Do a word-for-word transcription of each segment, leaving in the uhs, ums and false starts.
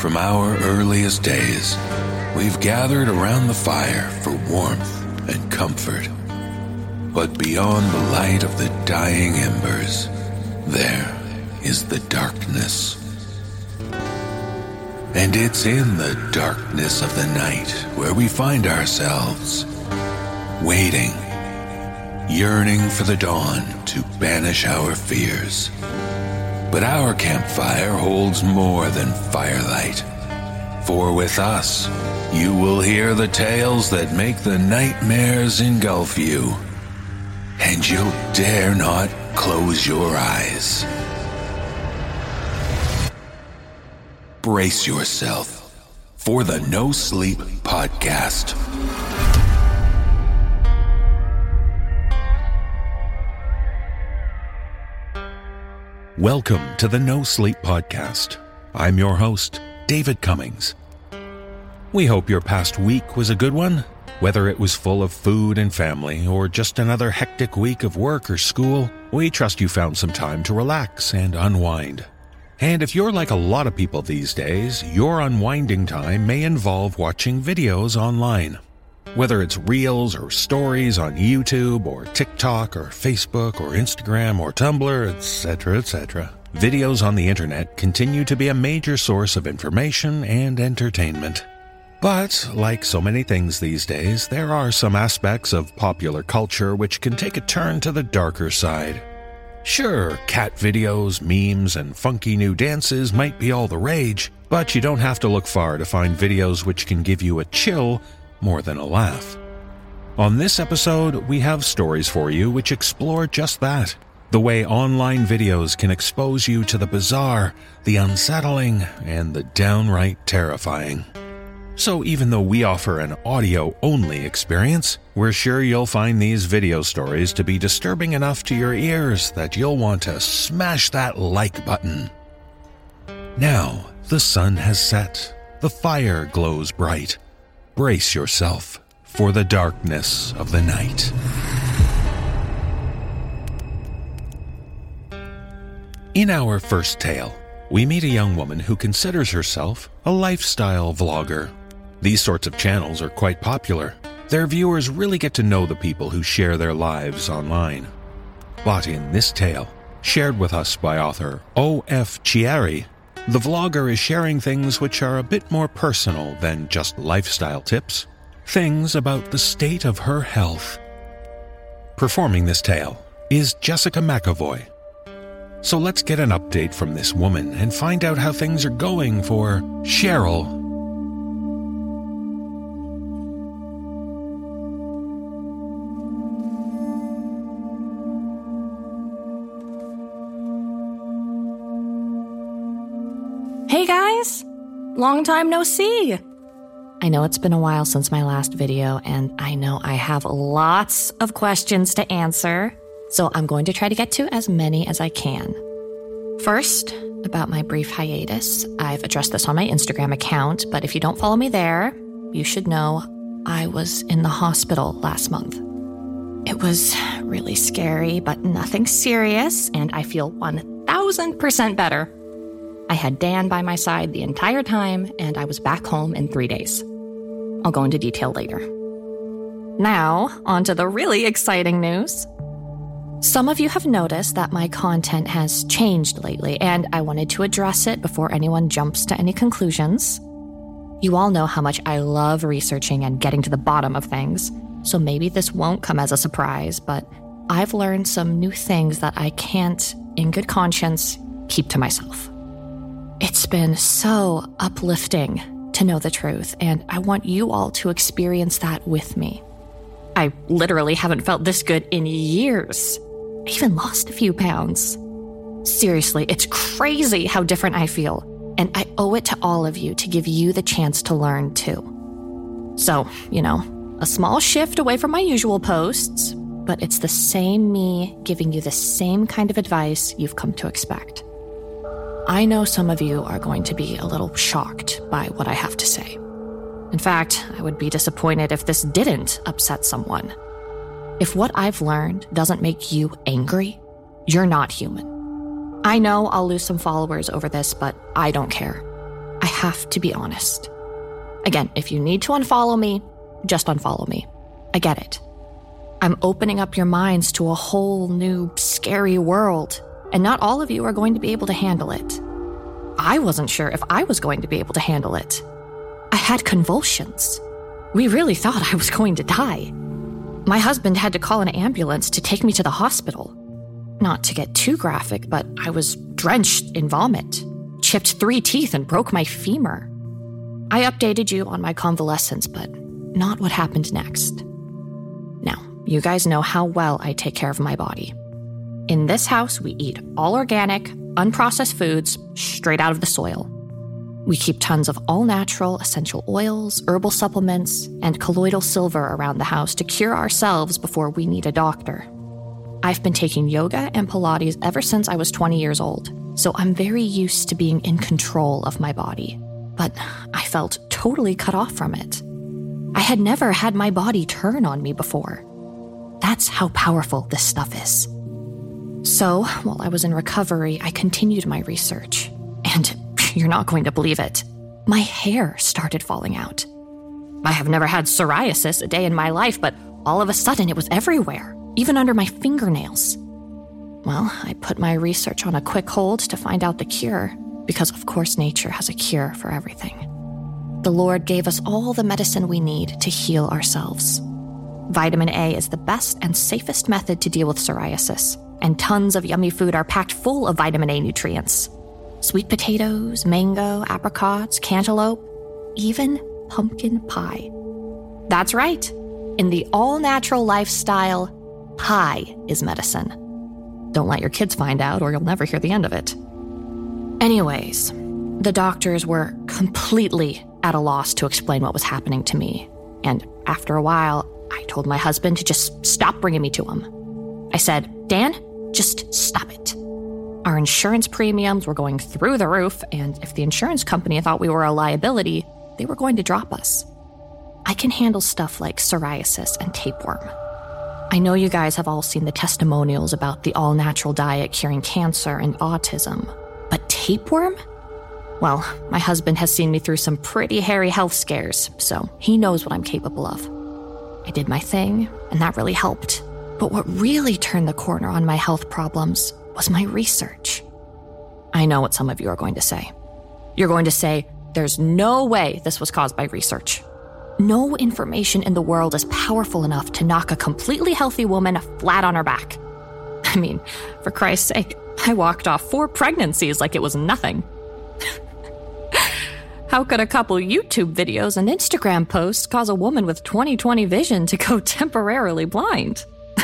from our earliest days, we've gathered around the fire for warmth and comfort. But beyond the light of the dying embers, there is the darkness. And it's in the darkness of the night where we find ourselves, waiting, yearning for the dawn to banish our fears. But our campfire holds more than firelight. For with us, you will hear the tales that make the nightmares engulf you. And you'll dare not close your eyes. Brace yourself for the No Sleep Podcast. Welcome to the No Sleep Podcast. I'm your host, David Cummings. We hope your past week was a good one, whether it was full of food and family or just another hectic week of work or school. We trust you found some time to relax and unwind. And if you're like a lot of people these days, your unwinding time may involve watching videos online. Whether it's reels or stories on YouTube or TikTok or Facebook or Instagram or Tumblr, et cetera, et cetera, videos on the internet continue to be a major source of information and entertainment. But, like so many things these days, there are some aspects of popular culture which can take a turn to the darker side. Sure, cat videos, memes, and funky new dances might be all the rage, but you don't have to look far to find videos which can give you a chill more than a laugh. On this episode, we have stories for you which explore just that. The way online videos can expose you to the bizarre, the unsettling, and the downright terrifying. So even though we offer an audio-only experience, we're sure you'll find these video stories to be disturbing enough to your ears that you'll want to smash that like button. Now, the sun has set. The fire glows bright. Brace yourself for the darkness of the night. In our first tale, we meet a young woman who considers herself a lifestyle vlogger. These sorts of channels are quite popular. Their viewers really get to know the people who share their lives online. But in this tale, shared with us by author O F Chiari, the vlogger is sharing things which are a bit more personal than just lifestyle tips. Things about the state of her health. Performing this tale is Jessica McAvoy. So let's get an update from this woman and find out how things are going for Cheryl. Hey guys! Long time no see! I know it's been a while since my last video, and I know I have lots of questions to answer, so I'm going to try to get to as many as I can. First, about my brief hiatus. I've addressed this on my Instagram account, but if you don't follow me there, you should know I was in the hospital last month. It was really scary, but nothing serious, and I feel one thousand percent better. I had Dan by my side the entire time, and I was back home in three days. I'll go into detail later. Now, on to the really exciting news. Some of you have noticed that my content has changed lately, and I wanted to address it before anyone jumps to any conclusions. You all know how much I love researching and getting to the bottom of things, so maybe this won't come as a surprise, but I've learned some new things that I can't, in good conscience, keep to myself. It's been so uplifting to know the truth, and I want you all to experience that with me. I literally haven't felt this good in years. I even lost a few pounds. Seriously, it's crazy how different I feel, and I owe it to all of you to give you the chance to learn too. So, you know, a small shift away from my usual posts, but it's the same me giving you the same kind of advice you've come to expect. I know some of you are going to be a little shocked by what I have to say. In fact, I would be disappointed if this didn't upset someone. If what I've learned doesn't make you angry, you're not human. I know I'll lose some followers over this, but I don't care. I have to be honest. Again, if you need to unfollow me, just unfollow me. I get it. I'm opening up your minds to a whole new, scary world, and not all of you are going to be able to handle it. I wasn't sure if I was going to be able to handle it. I had convulsions. We really thought I was going to die. My husband had to call an ambulance to take me to the hospital. Not to get too graphic, but I was drenched in vomit, chipped three teeth, and broke my femur. I updated you on my convalescence, but not what happened next. Now, you guys know how well I take care of my body. In this house, we eat all organic, unprocessed foods straight out of the soil. We keep tons of all-natural essential oils, herbal supplements, and colloidal silver around the house to cure ourselves before we need a doctor. I've been taking yoga and Pilates ever since I was twenty years old, so I'm very used to being in control of my body. But I felt totally cut off from it. I had never had my body turn on me before. That's how powerful this stuff is. So, while I was in recovery, I continued my research. And you're not going to believe it. My hair started falling out. I have never had psoriasis a day in my life, but all of a sudden it was everywhere, even under my fingernails. Well, I put my research on a quick hold to find out the cure, because of course nature has a cure for everything. The Lord gave us all the medicine we need to heal ourselves. Vitamin A is the best and safest method to deal with psoriasis, and tons of yummy food are packed full of vitamin A nutrients. Sweet potatoes, mango, apricots, cantaloupe, even pumpkin pie. That's right. In the all-natural lifestyle, pie is medicine. Don't let your kids find out or you'll never hear the end of it. Anyways, the doctors were completely at a loss to explain what was happening to me. And after a while, I told my husband to just stop bringing me to him. I said, Dan, just stop it. Our insurance premiums were going through the roof, and if the insurance company thought we were a liability, they were going to drop us. I can handle stuff like psoriasis and tapeworm. I know you guys have all seen the testimonials about the all-natural diet curing cancer and autism, but tapeworm? Well, my husband has seen me through some pretty hairy health scares, so he knows what I'm capable of. I did my thing, and that really helped. But what really turned the corner on my health problems was my research. I know what some of you are going to say. You're going to say, there's no way this was caused by research. No information in the world is powerful enough to knock a completely healthy woman flat on her back. I mean, for Christ's sake, I walked off four pregnancies like it was nothing. How could a couple YouTube videos and Instagram posts cause a woman with twenty twenty vision to go temporarily blind?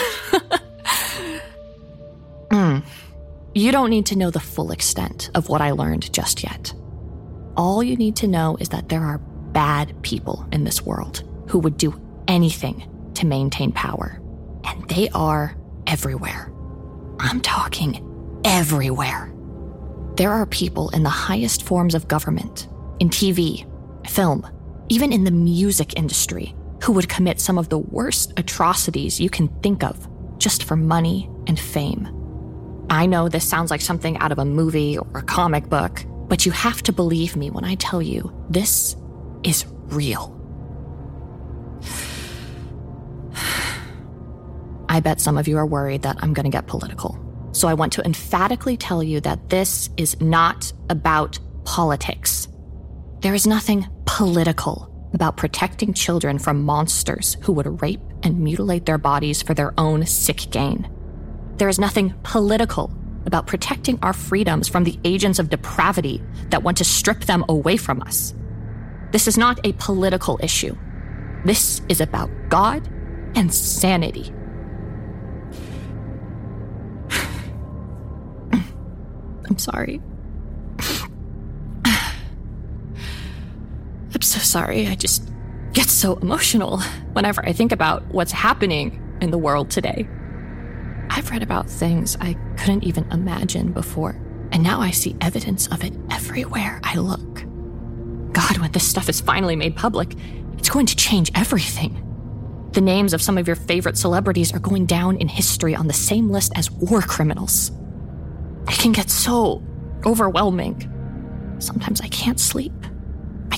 mm. You don't need to know the full extent of what I learned just yet. All you need to know is that there are bad people in this world who would do anything to maintain power. And they are everywhere. I'm talking everywhere. There are people in the highest forms of government, in T V, film, even in the music industry, who would commit some of the worst atrocities you can think of just for money and fame. I know this sounds like something out of a movie or a comic book, but you have to believe me when I tell you this is real. I bet some of you are worried that I'm going to get political. So I want to emphatically tell you that this is not about politics. There is nothing political about protecting children from monsters who would rape and mutilate their bodies for their own sick gain. There is nothing political about protecting our freedoms from the agents of depravity that want to strip them away from us. This is not a political issue. This is about God and sanity. I'm sorry. I'm so sorry. I just get so emotional whenever I think about what's happening in the world today. I've read about things I couldn't even imagine before, and now I see evidence of it everywhere I look. God, when this stuff is finally made public, it's going to change everything. The names of some of your favorite celebrities are going down in history on the same list as war criminals. It can get so overwhelming. Sometimes I can't sleep.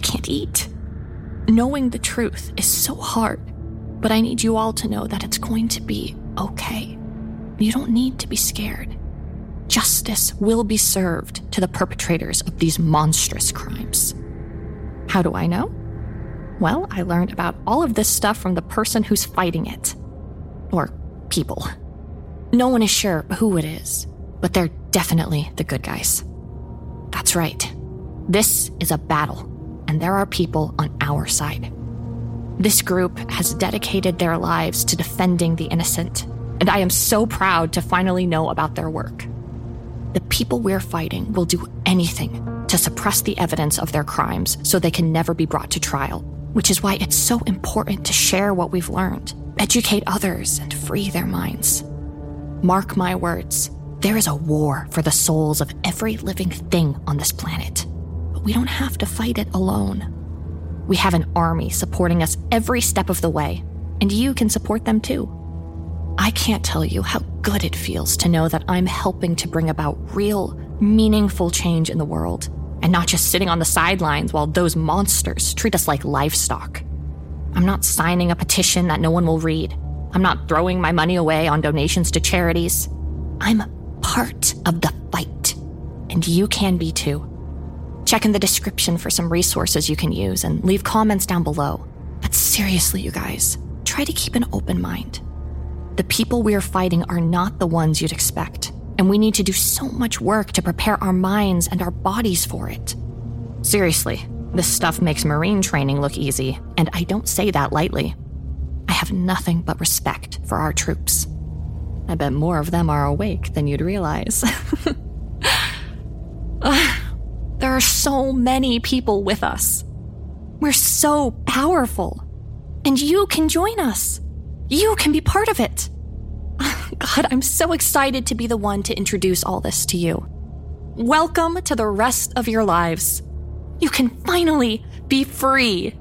can't eat. Knowing the truth is so hard, but I need you all to know that it's going to be okay. You don't need to be scared. Justice will be served to the perpetrators of these monstrous crimes. How do I know? Well, I learned about all of this stuff from the person who's fighting it. Or people. No one is sure who it is, but they're definitely the good guys. That's right. This is a battle, and there are people on our side. This group has dedicated their lives to defending the innocent, and I am so proud to finally know about their work. The people we're fighting will do anything to suppress the evidence of their crimes so they can never be brought to trial, which is why it's so important to share what we've learned, educate others, and free their minds. Mark my words, there is a war for the souls of every living thing on this planet, but we don't have to fight it alone. We have an army supporting us every step of the way, and you can support them too. I can't tell you how good it feels to know that I'm helping to bring about real, meaningful change in the world, and not just sitting on the sidelines while those monsters treat us like livestock. I'm not signing a petition that no one will read. I'm not throwing my money away on donations to charities. I'm part of the fight, and you can be too. Check in the description for some resources you can use and leave comments down below. But seriously, you guys, try to keep an open mind. The people we are fighting are not the ones you'd expect, and we need to do so much work to prepare our minds and our bodies for it. Seriously, this stuff makes Marine training look easy, and I don't say that lightly. I have nothing but respect for our troops. I bet more of them are awake than you'd realize. uh, there are so many people with us. We're so powerful. And you can join us. You can be part of it. God, I'm so excited to be the one to introduce all this to you. Welcome to the rest of your lives. You can finally be free.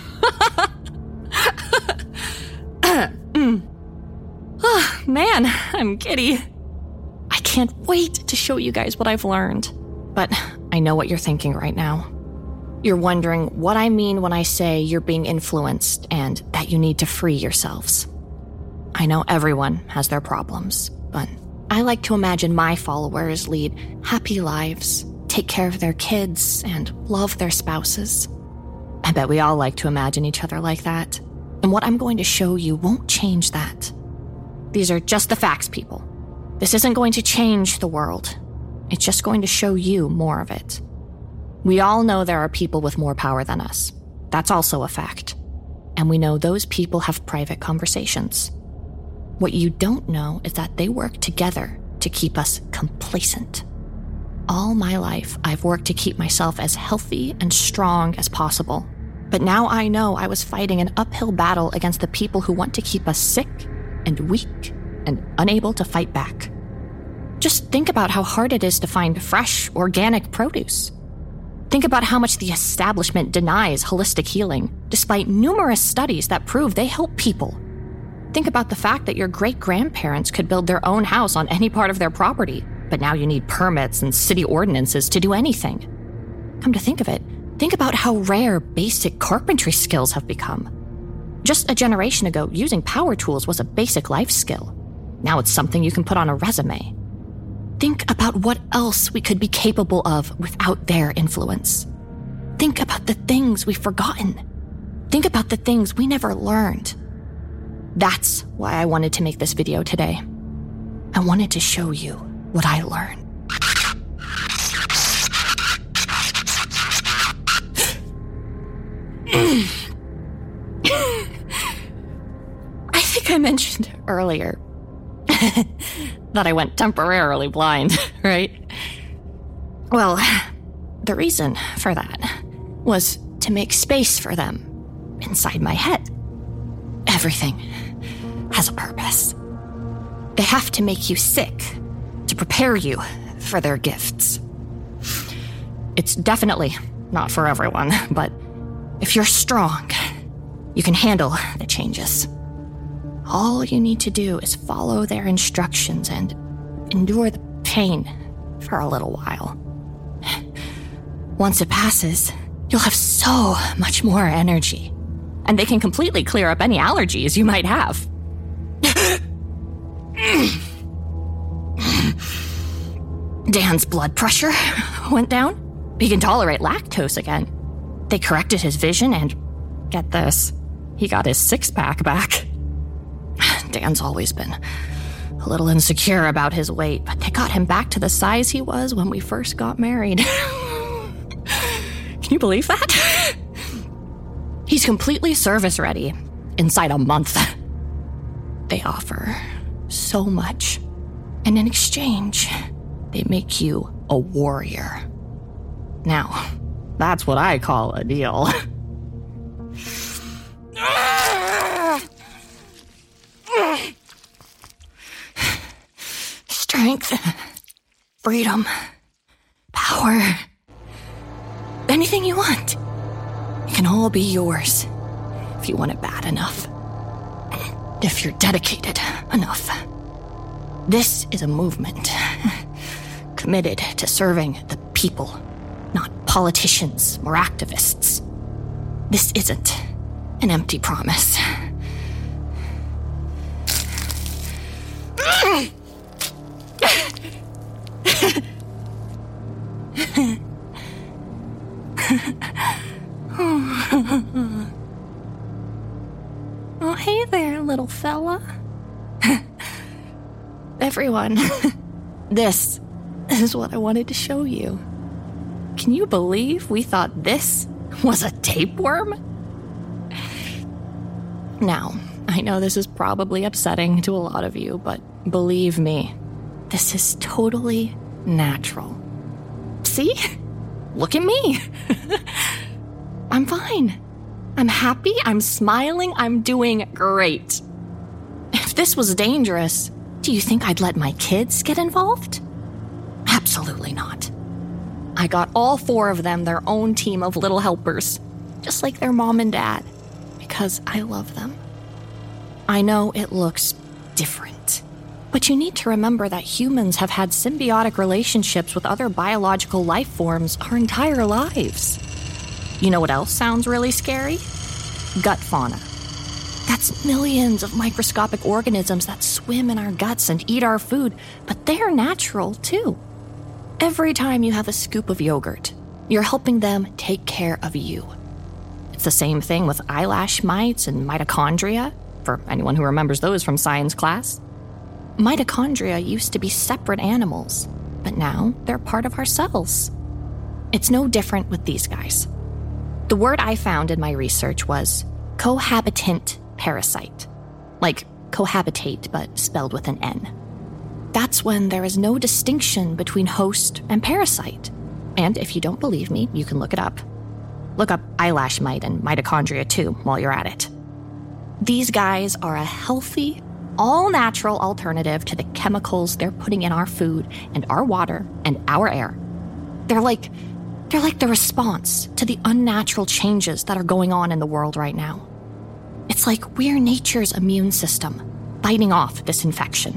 mm. Oh, man, I'm giddy. I can't wait to show you guys what I've learned. But I know what you're thinking right now. You're wondering what I mean when I say you're being influenced and that you need to free yourselves. I know everyone has their problems, but I like to imagine my followers lead happy lives, take care of their kids, and love their spouses. I bet we all like to imagine each other like that. And what I'm going to show you won't change that. These are just the facts, people. This isn't going to change the world. It's just going to show you more of it. We all know there are people with more power than us. That's also a fact. And we know those people have private conversations. What you don't know is that they work together to keep us complacent. All my life, I've worked to keep myself as healthy and strong as possible. But now I know I was fighting an uphill battle against the people who want to keep us sick and weak and unable to fight back. Just think about how hard it is to find fresh, organic produce. Think about how much the establishment denies holistic healing, despite numerous studies that prove they help people. Think about the fact that your great-grandparents could build their own house on any part of their property, but now you need permits and city ordinances to do anything. Come to think of it, think about how rare basic carpentry skills have become. Just a generation ago, using power tools was a basic life skill. Now it's something you can put on a resume. Think about what else we could be capable of without their influence. Think about the things we've forgotten. Think about the things we never learned. That's why I wanted to make this video today. I wanted to show you what I learned. I think I mentioned earlier that I went temporarily blind, right? Well, the reason for that was to make space for them inside my head. Everything has a purpose. They have to make you sick to prepare you for their gifts. It's definitely not for everyone, but if you're strong, you can handle the changes. All you need to do is follow their instructions and endure the pain for a little while. Once it passes, You'll have so much more energy, and they can completely clear up any allergies you might have. Dan's blood pressure went down. He can tolerate lactose again. They corrected his vision and, get this, he got his six-pack back. Dan's always been a little insecure about his weight, but they got him back to the size he was when we first got married. Can you believe that? He's completely service-ready inside a month. They offer so much, and in exchange, they make you a warrior. Now, that's what I call a deal. Strength, freedom, power, anything you want. It can all be yours if you want it bad enough. If you're dedicated enough. This is a movement committed to serving the people, not politicians or activists. This isn't an empty promise. Oh, hey there, little fella. Everyone, this is what I wanted to show you. Can you believe we thought this was a tapeworm? Now, I know this is probably upsetting to a lot of you, but believe me, this is totally natural. See? Look at me. I'm fine. I'm happy, I'm smiling, I'm doing great. If this was dangerous, do you think I'd let my kids get involved? Absolutely not. I got all four of them their own team of little helpers, just like their mom and dad, because I love them. I know it looks different, but you need to remember that humans have had symbiotic relationships with other biological life forms our entire lives. You know what else sounds really scary? Gut fauna. That's millions of microscopic organisms that swim in our guts and eat our food, but they're natural too. Every time you have a scoop of yogurt, you're helping them take care of you. It's the same thing with eyelash mites and mitochondria, for anyone who remembers those from science class. Mitochondria used to be separate animals, but now they're part of our cells. It's no different with these guys. The word I found in my research was cohabitant parasite, like cohabitate but spelled with an N. That's when there is no distinction between host and parasite. And if you don't believe me, you can look it up. Look up eyelash mite and mitochondria too while you're at it. These guys are a healthy, all-natural alternative to the chemicals they're putting in our food and our water and our air. They're like, they're like the response to the unnatural changes that are going on in the world right now. It's like we're nature's immune system fighting off this infection.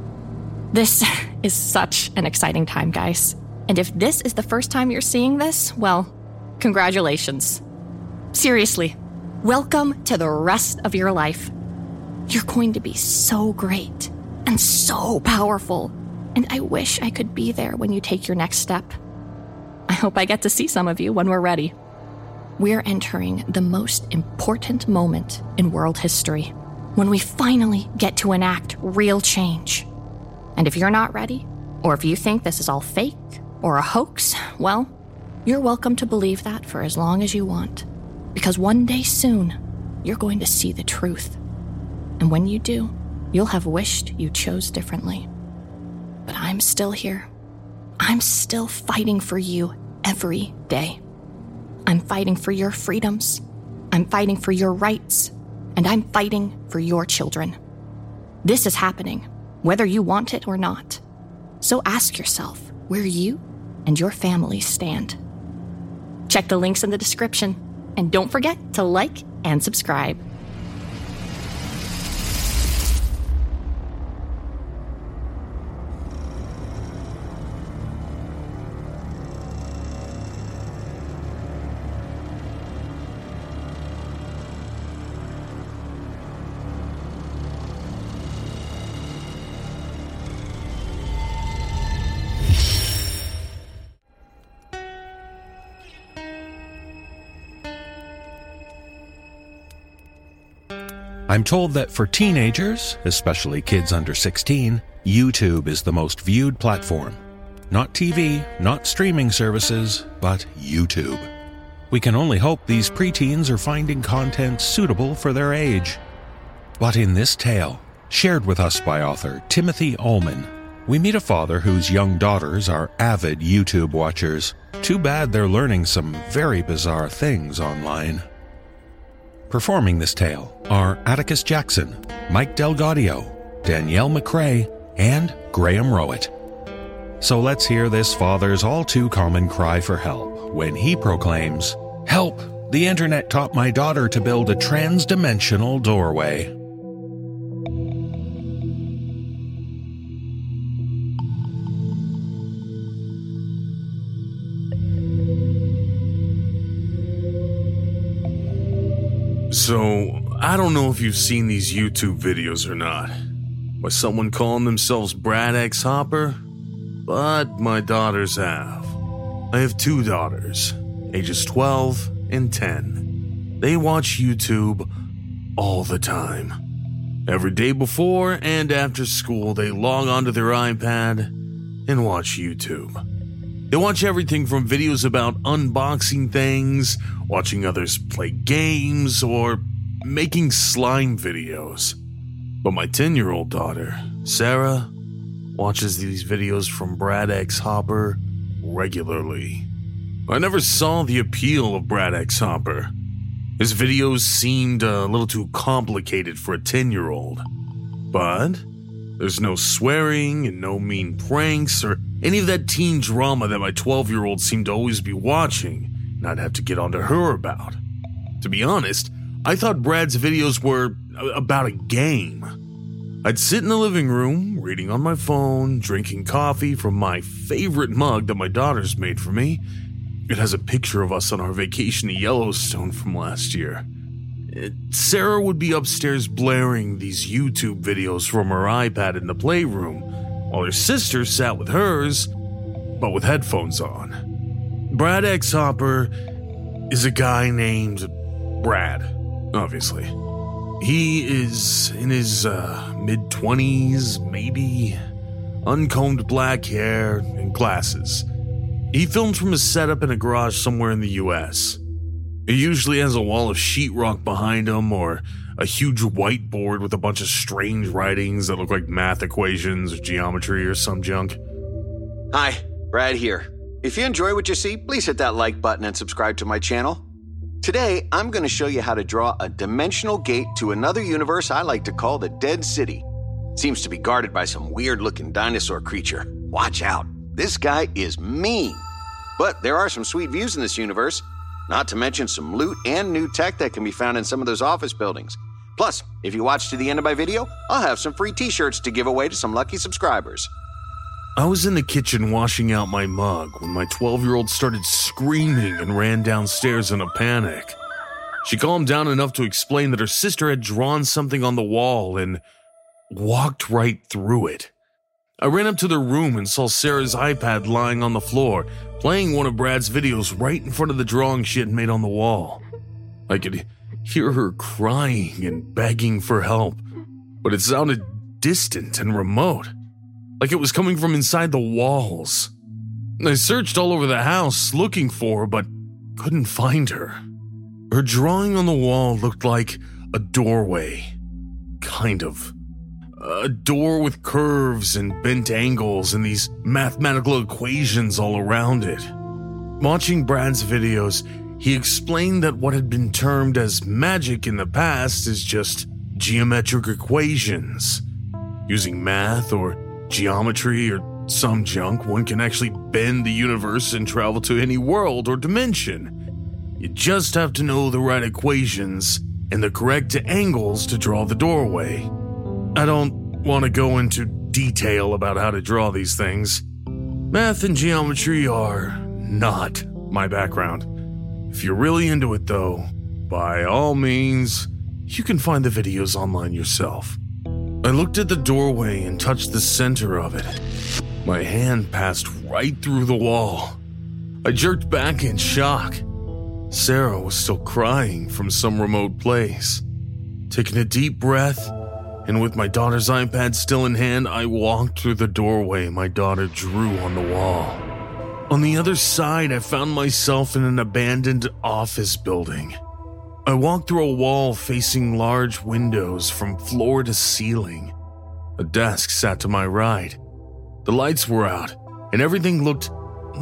This is such an exciting time, guys. And if this is the first time you're seeing this, well, congratulations. Seriously, welcome to the rest of your life. You're going to be so great and so powerful, and I wish I could be there when you take your next step. I hope I get to see some of you when we're ready. We're entering the most important moment in world history, when we finally get to enact real change. And if you're not ready, or if you think this is all fake or a hoax, well, you're welcome to believe that for as long as you want. Because one day soon, you're going to see the truth. And when you do, you'll have wished you chose differently. But I'm still here. I'm still fighting for you every day. I'm fighting for your freedoms. I'm fighting for your rights. And I'm fighting for your children. This is happening, whether you want it or not. So ask yourself where you and your family stand. Check the links in the description, and don't forget to like and subscribe. I'm told that for teenagers, especially kids under sixteen, YouTube is the most viewed platform. Not T V, not streaming services, but YouTube. We can only hope these preteens are finding content suitable for their age. But in this tale, shared with us by author Timothy Ullman, we meet a father whose young daughters are avid YouTube watchers. Too bad they're learning some very bizarre things online. Performing this tale are Atticus Jackson, Mike Delgadio, Danielle McCrae, and Graham Rowett. So let's hear this father's all-too-common cry for help when he proclaims, "Help! The internet taught my daughter to build a trans-dimensional doorway." So, I don't know if you've seen these YouTube videos or not, by someone calling themselves Brad X Hopper, but my daughters have. I have two daughters, ages twelve and ten. They watch YouTube all the time. Every day before and after school, they log onto their iPad and watch YouTube. They watch everything from videos about unboxing things, watching others play games, or making slime videos. But my ten-year-old daughter, Sarah, watches these videos from Brad X Hopper regularly. I never saw the appeal of Brad X Hopper. His videos seemed a little too complicated for a ten-year-old. But there's no swearing and no mean pranks or any of that teen drama that my twelve-year-old seemed to always be watching, and I'd have to get onto her about. To be honest, I thought Brad's videos were about a game. I'd sit in the living room, reading on my phone, drinking coffee from my favorite mug that my daughters made for me. It has a picture of us on our vacation to Yellowstone from last year. Sarah would be upstairs blaring these YouTube videos from her iPad in the playroom, while her sister sat with hers, but with headphones on. Brad X Hopper is a guy named Brad, obviously. He is in his uh, mid-twenties, maybe, uncombed black hair and glasses. He films from a setup in a garage somewhere in the U S. He usually has a wall of sheetrock behind him or a huge whiteboard with a bunch of strange writings that look like math equations or geometry or some junk. Hi, Brad here. If you enjoy what you see, please hit that like button and subscribe to my channel. Today, I'm going to show you how to draw a dimensional gate to another universe I like to call the Dead City. It seems to be guarded by some weird-looking dinosaur creature. Watch out. This guy is mean. But there are some sweet views in this universe, not to mention some loot and new tech that can be found in some of those office buildings. Plus, if you watch to the end of my video, I'll have some free t-shirts to give away to some lucky subscribers. I was in the kitchen washing out my mug when my twelve-year-old started screaming and ran downstairs in a panic. She calmed down enough to explain that her sister had drawn something on the wall and walked right through it. I ran up to the room and saw Sarah's iPad lying on the floor, playing one of Brad's videos right in front of the drawing she had made on the wall. I could hear her crying and begging for help, but it sounded distant and remote, like it was coming from inside the walls. I searched all over the house looking for her, but couldn't find her. Her drawing on the wall looked like a doorway. Kind of. A door with curves and bent angles and these mathematical equations all around it. Watching Brad's videos, he explained that what had been termed as magic in the past is just geometric equations. Using math or geometry or some junk, one can actually bend the universe and travel to any world or dimension. You just have to know the right equations and the correct angles to draw the doorway. I don't want to go into detail about how to draw these things. Math and geometry are not my background. If you're really into it though, by all means, you can find the videos online yourself. I looked at the doorway and touched the center of it. My hand passed right through the wall. I jerked back in shock. Sarah was still crying from some remote place. Taking a deep breath, and with my daughter's iPad still in hand, I walked through the doorway my daughter drew on the wall. On the other side, I found myself in an abandoned office building. I walked through a wall facing large windows from floor to ceiling. A desk sat to my right. The lights were out, and everything looked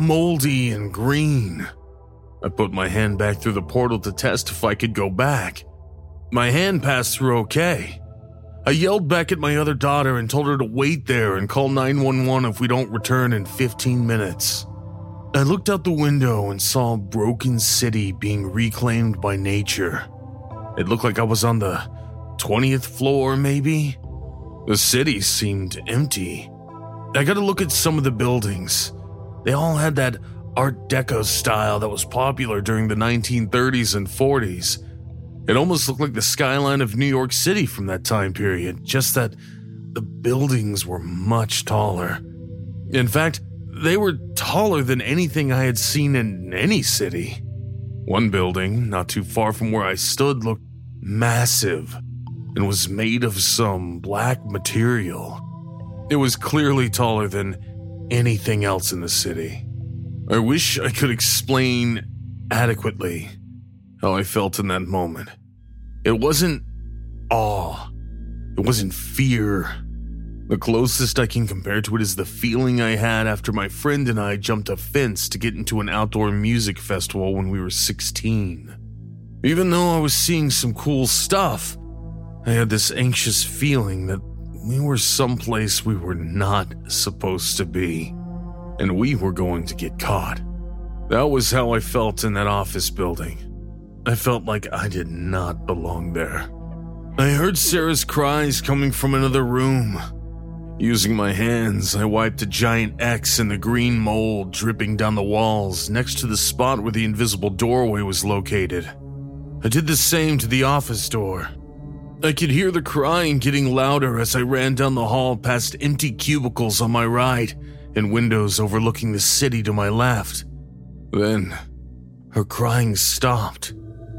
moldy and green. I put my hand back through the portal to test if I could go back. My hand passed through okay. I yelled back at my other daughter and told her to wait there and call nine one one if we don't return in fifteen minutes. I looked out the window and saw a broken city being reclaimed by nature. It looked like I was on the twentieth floor, maybe. The city seemed empty. I got to look at some of the buildings. They all had that Art Deco style that was popular during the nineteen thirties and forties. It almost looked like the skyline of New York City from that time period, just that the buildings were much taller. In fact, they were taller than anything I had seen in any city. One building, not too far from where I stood, looked massive and was made of some black material. It was clearly taller than anything else in the city. I wish I could explain adequately how I felt in that moment. It wasn't awe. It wasn't fear. The closest I can compare to it is the feeling I had after my friend and I jumped a fence to get into an outdoor music festival when we were sixteen. Even though I was seeing some cool stuff, I had this anxious feeling that we were someplace we were not supposed to be, and we were going to get caught. That was how I felt in that office building. I felt like I did not belong there. I heard Sarah's cries coming from another room. Using my hands, I wiped a giant X in the green mold dripping down the walls next to the spot where the invisible doorway was located. I did the same to the office door. I could hear the crying getting louder as I ran down the hall past empty cubicles on my right and windows overlooking the city to my left. Then, her crying stopped.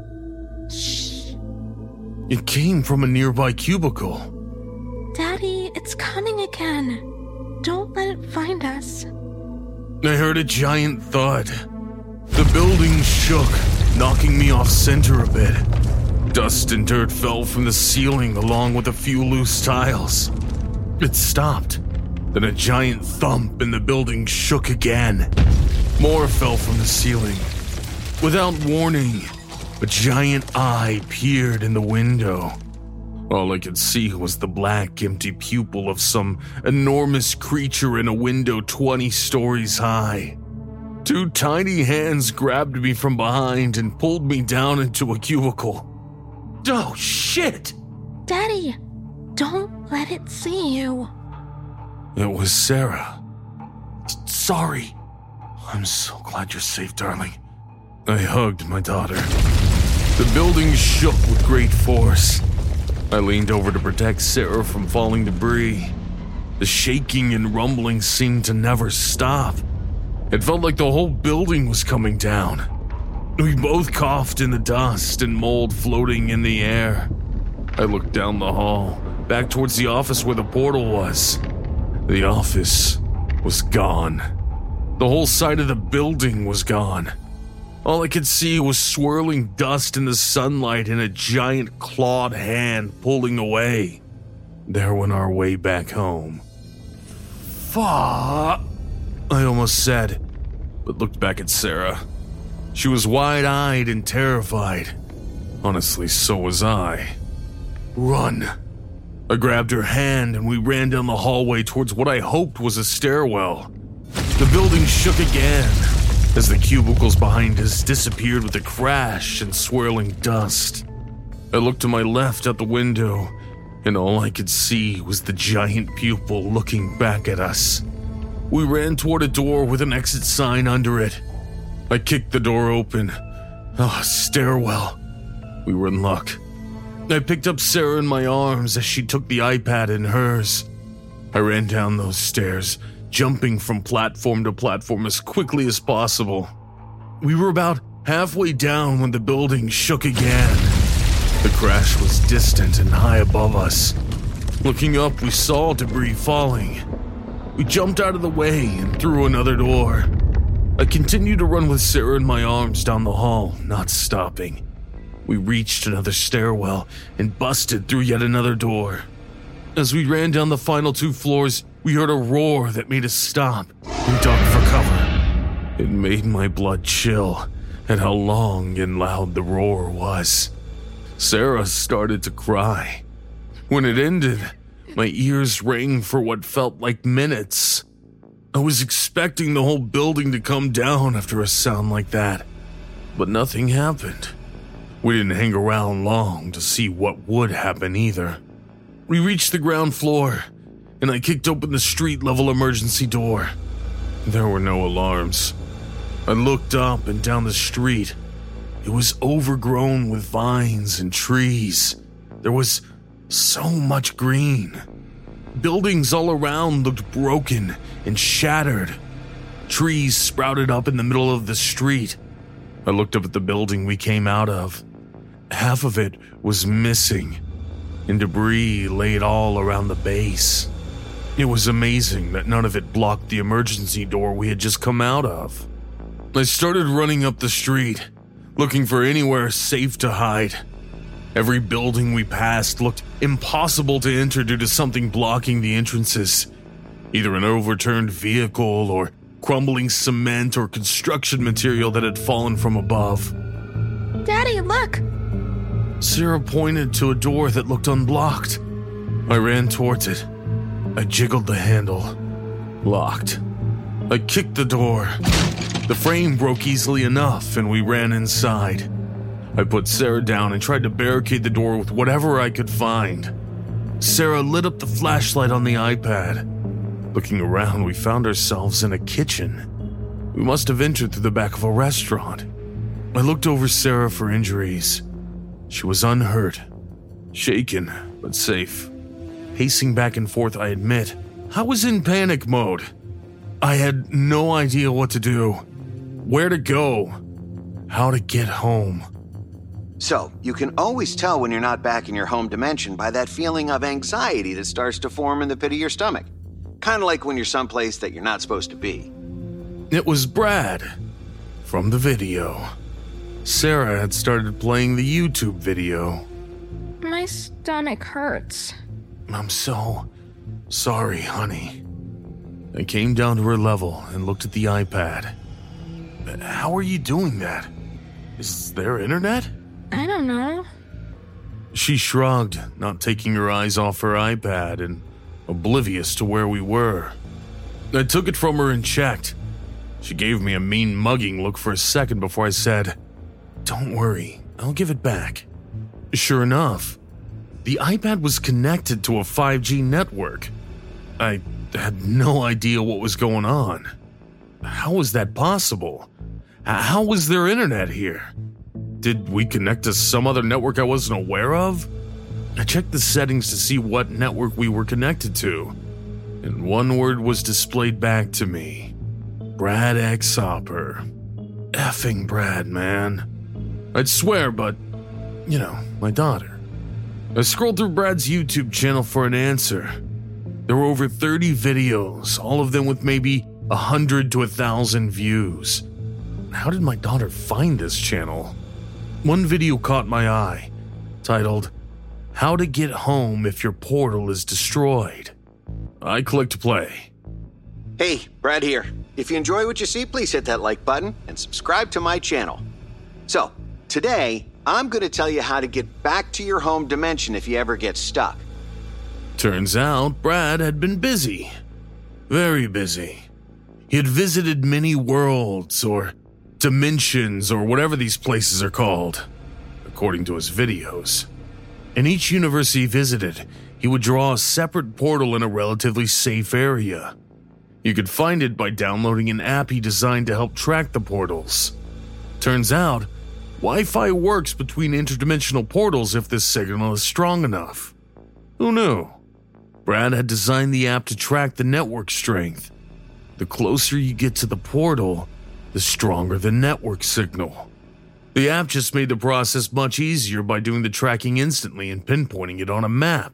Shh. It came from a nearby cubicle. Daddy, it's coming again. Don't let it find us. I heard a giant thud. The building shook, knocking me off center a bit. Dust and dirt fell from the ceiling along with a few loose tiles. It stopped. Then a giant thump and the building shook again. More fell from the ceiling. Without warning, a giant eye peered in the window. All I could see was the black, empty pupil of some enormous creature in a window twenty stories high. Two tiny hands grabbed me from behind and pulled me down into a cubicle. Oh, shit! Daddy, don't let it see you. It was Sarah. Sorry. I'm so glad you're safe, darling. I hugged my daughter. The building shook with great force. I leaned over to protect Sarah from falling debris. The shaking and rumbling seemed to never stop. It felt like the whole building was coming down. We both coughed in the dust and mold floating in the air. I looked down the hall, back towards the office where the portal was. The office was gone. The whole side of the building was gone. All I could see was swirling dust in the sunlight and a giant clawed hand pulling away. There went our way back home. Fuck, I almost said, but looked back at Sarah. She was wide-eyed and terrified. Honestly, so was I. Run. I grabbed her hand and we ran down the hallway towards what I hoped was a stairwell. The building shook again as the cubicles behind us disappeared with a crash and swirling dust. I looked to my left out the window, and all I could see was the giant pupil looking back at us. We ran toward a door with an exit sign under it. I kicked the door open. Oh, stairwell. We were in luck. I picked up Sarah in my arms as she took the iPad in hers. I ran down those stairs, jumping from platform to platform as quickly as possible. We were about halfway down when the building shook again. The crash was distant and high above us. Looking up, we saw debris falling. We jumped out of the way and through another door. I continued to run with Sarah in my arms down the hall, not stopping. We reached another stairwell and busted through yet another door. As we ran down the final two floors, we heard a roar that made us stop and duck for cover. It made my blood chill at how long and loud the roar was. Sarah started to cry. When it ended, my ears rang for what felt like minutes. I was expecting the whole building to come down after a sound like that, but nothing happened. We didn't hang around long to see what would happen either. We reached the ground floor, and I kicked open the street-level emergency door. There were no alarms. I looked up and down the street. It was overgrown with vines and trees. There was so much green. Buildings all around looked broken and shattered. Trees sprouted up in the middle of the street. I looked up at the building we came out of. Half of it was missing, and debris laid all around the base. It was amazing that none of it blocked the emergency door we had just come out of. I started running up the street, looking for anywhere safe to hide. Every building we passed looked impossible to enter due to something blocking the entrances, either an overturned vehicle or crumbling cement or construction material that had fallen from above. Daddy, look! Sarah pointed to a door that looked unblocked. I ran towards it. I jiggled the handle. Locked. I kicked the door. The frame broke easily enough, and we ran inside. I put Sarah down and tried to barricade the door with whatever I could find. Sarah lit up the flashlight on the iPad. Looking around, we found ourselves in a kitchen. We must have entered through the back of a restaurant. I looked over Sarah for injuries. She was unhurt, shaken, but safe. Pacing back and forth, I admit, I was in panic mode. I had no idea what to do, where to go, how to get home. So, you can always tell when you're not back in your home dimension by that feeling of anxiety that starts to form in the pit of your stomach. Kind of like when you're someplace that you're not supposed to be. It was Brad, from the video. Sarah had started playing the YouTube video. My stomach hurts. I'm so sorry, honey. I came down to her level and looked at the iPad. How are you doing that? Is there internet? I don't know. She shrugged, not taking her eyes off her iPad and oblivious to where we were. I took it from her and checked. She gave me a mean mugging look for a second before I said, "Don't worry, I'll give it back." Sure enough, the iPad was connected to a five G network. I had no idea what was going on. How was that possible? How was there internet here? Did we connect to some other network I wasn't aware of? I checked the settings to see what network we were connected to, and one word was displayed back to me. Brad X Hopper. Effing Brad, man. I'd swear, but, you know, my daughter. I scrolled through Brad's YouTube channel for an answer. There were over thirty videos, all of them with maybe a hundred to a thousand views. How did my daughter find this channel? One video caught my eye, titled, "How to Get Home If Your Portal is Destroyed." I clicked play. Hey, Brad here. If you enjoy what you see, please hit that like button and subscribe to my channel. So, today, I'm going to tell you how to get back to your home dimension if you ever get stuck. Turns out Brad had been busy. Very busy. He had visited many worlds or dimensions or whatever these places are called, according to his videos. In each universe he visited, he would draw a separate portal in a relatively safe area. You could find it by downloading an app he designed to help track the portals. Turns out, Wi-Fi works between interdimensional portals if this signal is strong enough. Who knew? Brad had designed the app to track the network strength. The closer you get to the portal, the stronger the network signal. The app just made the process much easier by doing the tracking instantly and pinpointing it on a map.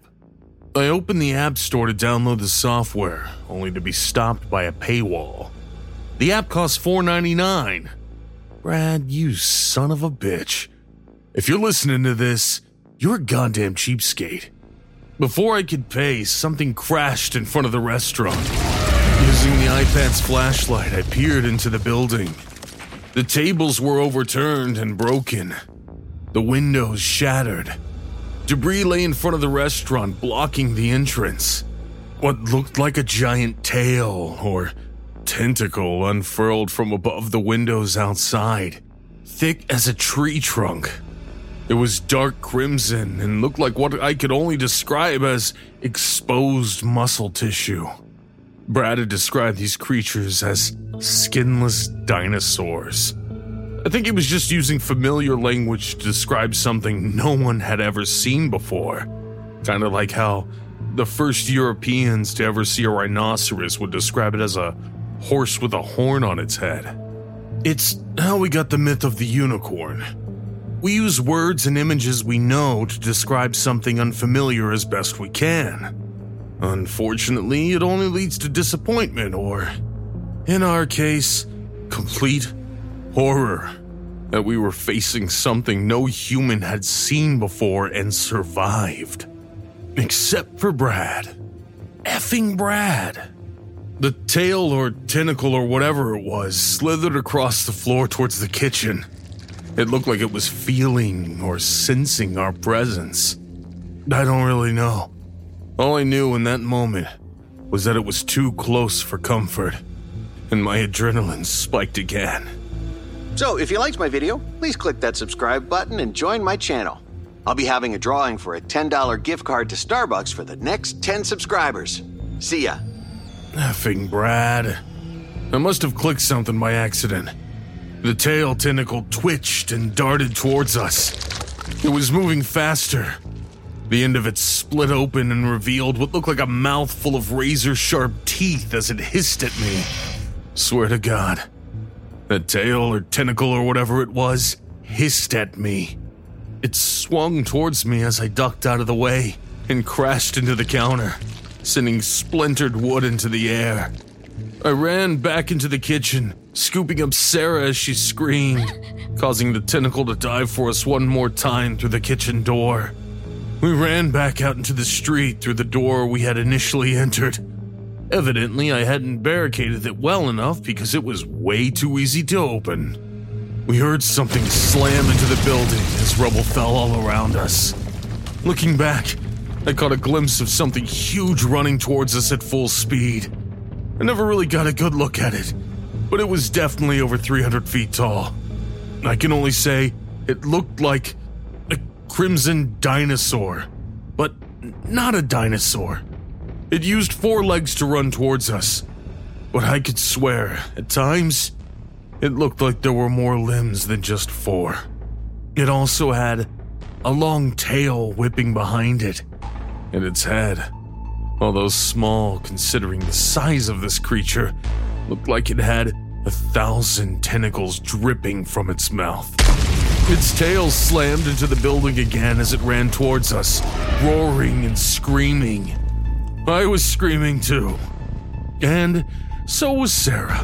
I opened the App Store to download the software, only to be stopped by a paywall. The app costs four ninety-nine. Brad, you son of a bitch. If you're listening to this, you're a goddamn cheapskate. Before I could pay, something crashed in front of the restaurant. Using the iPad's flashlight, I peered into the building. The tables were overturned and broken. The windows shattered. Debris lay in front of the restaurant, blocking the entrance. What looked like a giant tail or tentacle unfurled from above the windows outside, thick as a tree trunk. It was dark crimson and looked like what I could only describe as exposed muscle tissue. Brad had described these creatures as skinless dinosaurs. I think he was just using familiar language to describe something no one had ever seen before. Kind of like how the first Europeans to ever see a rhinoceros would describe it as a horse with a horn on its head. It's how we got the myth of the unicorn. We use words and images we know to describe something unfamiliar as best we can. Unfortunately, it only leads to disappointment or, in our case, complete horror that we were facing something no human had seen before and survived. Except for Brad. Effing Brad. The tail or tentacle or whatever it was slithered across the floor towards the kitchen. It looked like it was feeling or sensing our presence. I don't really know. All I knew in that moment was that it was too close for comfort, and my adrenaline spiked again. So, if you liked my video, please click that subscribe button and join my channel. I'll be having a drawing for a ten dollars gift card to Starbucks for the next ten subscribers. See ya. Effing Brad. I must have clicked something by accident. The tail tentacle twitched and darted towards us. It was moving faster. The end of it split open and revealed what looked like a mouthful of razor-sharp teeth as it hissed at me. Swear to God, that tail or tentacle or whatever it was hissed at me. It swung towards me as I ducked out of the way and crashed into the counter, sending splintered wood into the air. I ran back into the kitchen, scooping up Sarah as she screamed, causing the tentacle to dive for us one more time through the kitchen door. We ran back out into the street through the door we had initially entered. Evidently, I hadn't barricaded it well enough because it was way too easy to open. We heard something slam into the building as rubble fell all around us. Looking back, I caught a glimpse of something huge running towards us at full speed. I never really got a good look at it, but it was definitely over three hundred feet tall. I can only say it looked like a crimson dinosaur, but not a dinosaur. It used four legs to run towards us, but I could swear, at times, it looked like there were more limbs than just four. It also had a long tail whipping behind it, and its head, although small considering the size of this creature, looked like it had a thousand tentacles dripping from its mouth. Its tail slammed into the building again as it ran towards us, roaring and screaming. I was screaming too. And so was Sarah.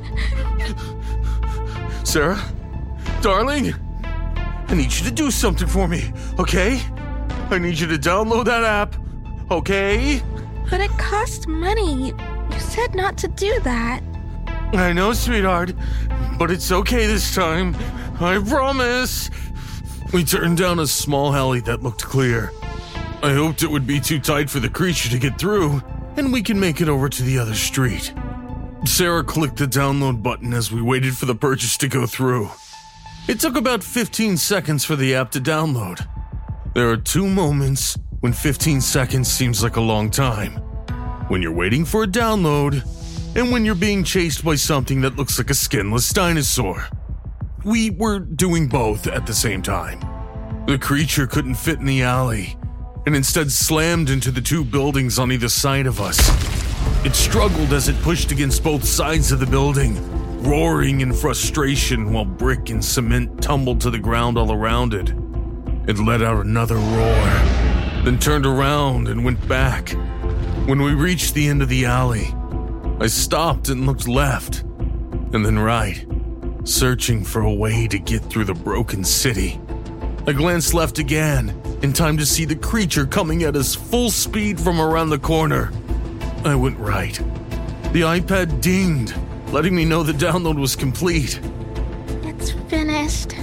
Sarah? Darling? I need you to do something for me, okay? I need you to download that app, okay? But it costs money. You said not to do that. I know, sweetheart, but it's okay this time. I promise. We turned down a small alley that looked clear. I hoped it would be too tight for the creature to get through, and we can make it over to the other street. Sarah clicked the download button as we waited for the purchase to go through. It took about fifteen seconds for the app to download. There are two moments when fifteen seconds seems like a long time. When you're waiting for a download, and when you're being chased by something that looks like a skinless dinosaur. We were doing both at the same time. The creature couldn't fit in the alley, and instead slammed into the two buildings on either side of us. It struggled as it pushed against both sides of the building, roaring in frustration while brick and cement tumbled to the ground all around it. It let out another roar, then turned around and went back. When we reached the end of the alley, I stopped and looked left, and then right, searching for a way to get through the broken city. I glanced left again, in time to see the creature coming at us full speed from around the corner. I went right. The iPad dinged, letting me know the download was complete. It's finished.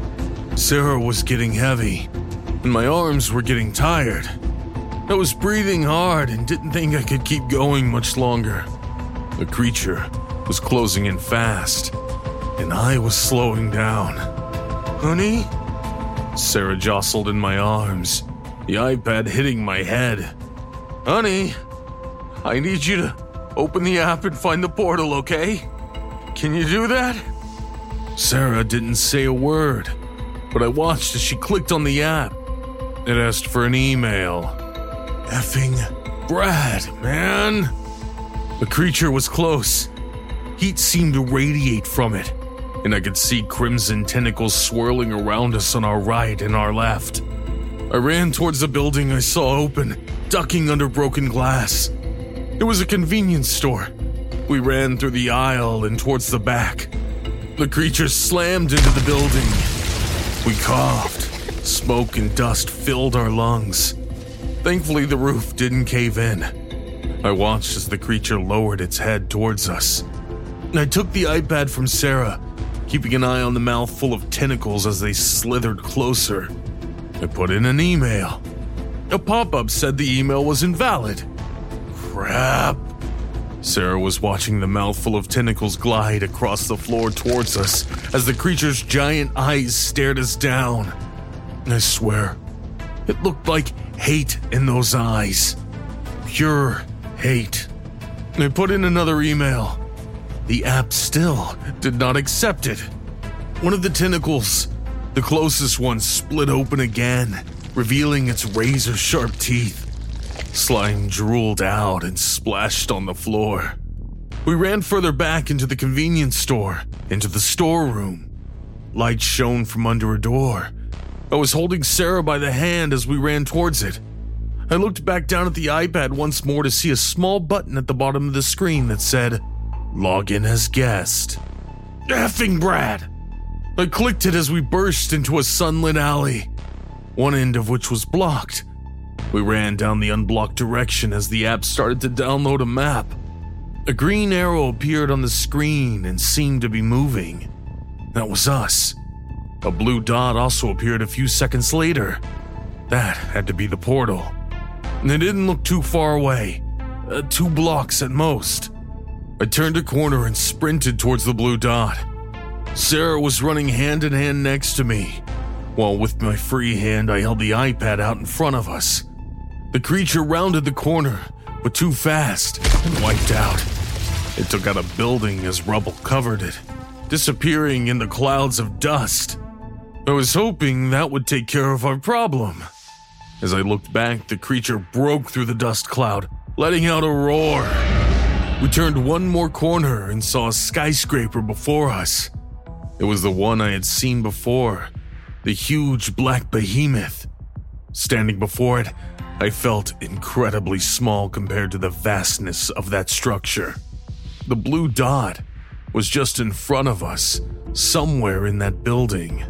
Sarah was getting heavy, and my arms were getting tired. I was breathing hard and didn't think I could keep going much longer. The creature was closing in fast, and I was slowing down. Honey? Sarah jostled in my arms, the iPad hitting my head. Honey, I need you to open the app and find the portal, okay? Can you do that? Sarah didn't say a word, but I watched as she clicked on the app. It asked for an email. Effing Brad, man. The creature was close. Heat seemed to radiate from it, and I could see crimson tentacles swirling around us on our right and our left. I ran towards the building I saw open, ducking under broken glass. It was a convenience store. We ran through the aisle and towards the back. The creature slammed into the building. We coughed. Smoke and dust filled our lungs. Thankfully, the roof didn't cave in. I watched as the creature lowered its head towards us. I took the iPad from Sarah, keeping an eye on the mouth full of tentacles as they slithered closer. I put in an email. A pop-up said the email was invalid. Crap. Sarah was watching the mouthful of tentacles glide across the floor towards us as the creature's giant eyes stared us down. I swear, it looked like hate in those eyes. Pure hate. I put in another email. The app still did not accept it. One of the tentacles, the closest one, split open again, revealing its razor-sharp teeth. Slime drooled out and splashed on the floor. We ran further back into the convenience store, into the storeroom. Light shone from under a door. I was holding Sarah by the hand as we ran towards it. I looked back down at the iPad once more to see a small button at the bottom of the screen that said, "Log in as guest." Effing Brad! I clicked it as we burst into a sunlit alley, one end of which was blocked. We ran down the unblocked direction as the app started to download a map. A green arrow appeared on the screen and seemed to be moving. That was us. A blue dot also appeared a few seconds later. That had to be the portal. And it didn't look too far away, uh, two blocks at most. I turned a corner and sprinted towards the blue dot. Sarah was running hand in hand next to me, while with my free hand I held the iPad out in front of us. The creature rounded the corner, but too fast, and wiped out. It took out a building as rubble covered it, disappearing in the clouds of dust. I was hoping that would take care of our problem. As I looked back, the creature broke through the dust cloud, letting out a roar. We turned one more corner and saw a skyscraper before us. It was the one I had seen before, the huge black behemoth. Standing before it, I felt incredibly small compared to the vastness of that structure. The blue dot was just in front of us, somewhere in that building.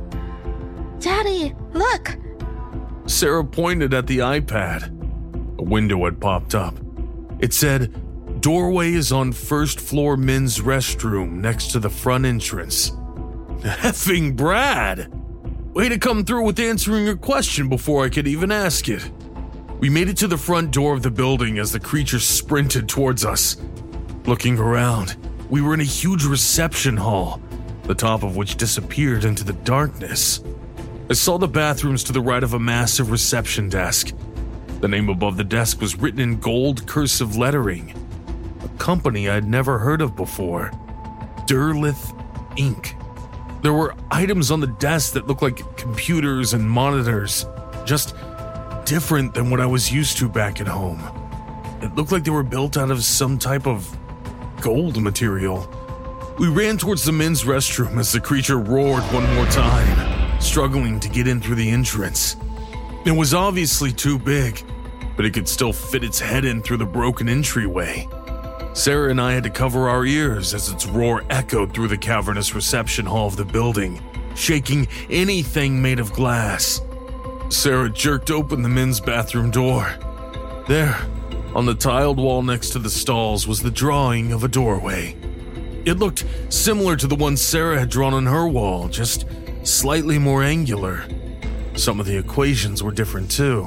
Daddy, look! Sarah pointed at the iPad. A window had popped up. It said, "Doorway is on first floor men's restroom next to the front entrance." Effing Brad! Way to come through with answering your question before I could even ask it. We made it to the front door of the building as the creature sprinted towards us. Looking around, we were in a huge reception hall, the top of which disappeared into the darkness. I saw the bathrooms to the right of a massive reception desk. The name above the desk was written in gold cursive lettering. A company I'd never heard of before. Derlith Incorporated. There were items on the desk that looked like computers and monitors, just different than what I was used to back at home. It looked like they were built out of some type of gold material. We ran towards the men's restroom as the creature roared one more time, struggling to get in through the entrance. It was obviously too big, but it could still fit its head in through the broken entryway. Sarah and I had to cover our ears as its roar echoed through the cavernous reception hall of the building, shaking anything made of glass. Sarah jerked open the men's bathroom door. There, on the tiled wall next to the stalls, was the drawing of a doorway. It looked similar to the one Sarah had drawn on her wall, just slightly more angular. Some of the equations were different too.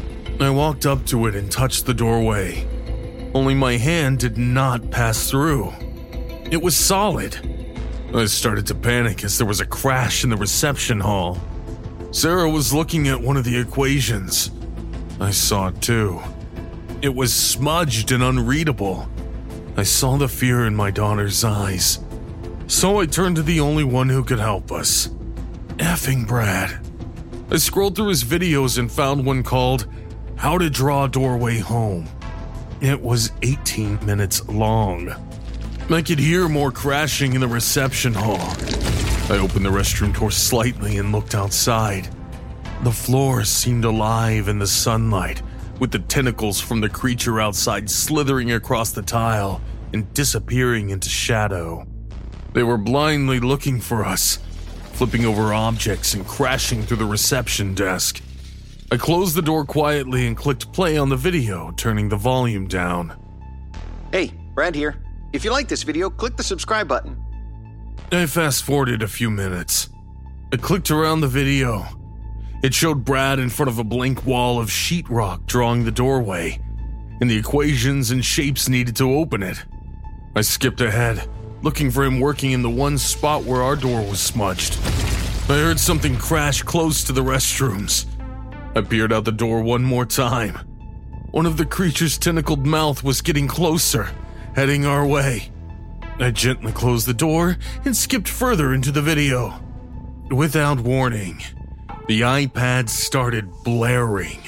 I walked up to it and touched the doorway. Only my hand did not pass through. It was solid. I started to panic as there was a crash in the reception hall. Sarah was looking at one of the equations. I saw it too. It was smudged and unreadable. I saw the fear in my daughter's eyes. So I turned to the only one who could help us. Effing Brad. I scrolled through his videos and found one called How to Draw a Doorway Home. It was eighteen minutes long. I could hear more crashing in the reception hall. I opened the restroom door slightly and looked outside. The floor seemed alive in the sunlight, with the tentacles from the creature outside slithering across the tile and disappearing into shadow. They were blindly looking for us, flipping over objects and crashing through the reception desk. I closed the door quietly and clicked play on the video, turning the volume down. Hey, Brad here. If you like this video, click the subscribe button. I fast-forwarded a few minutes. I clicked around the video. It showed Brad in front of a blank wall of sheetrock drawing the doorway, and the equations and shapes needed to open it. I skipped ahead, looking for him working in the one spot where our door was smudged. I heard something crash close to the restrooms. I peered out the door one more time. One of the creature's tentacled mouth was getting closer, heading our way. I gently closed the door and skipped further into the video. Without warning, the iPad started blaring.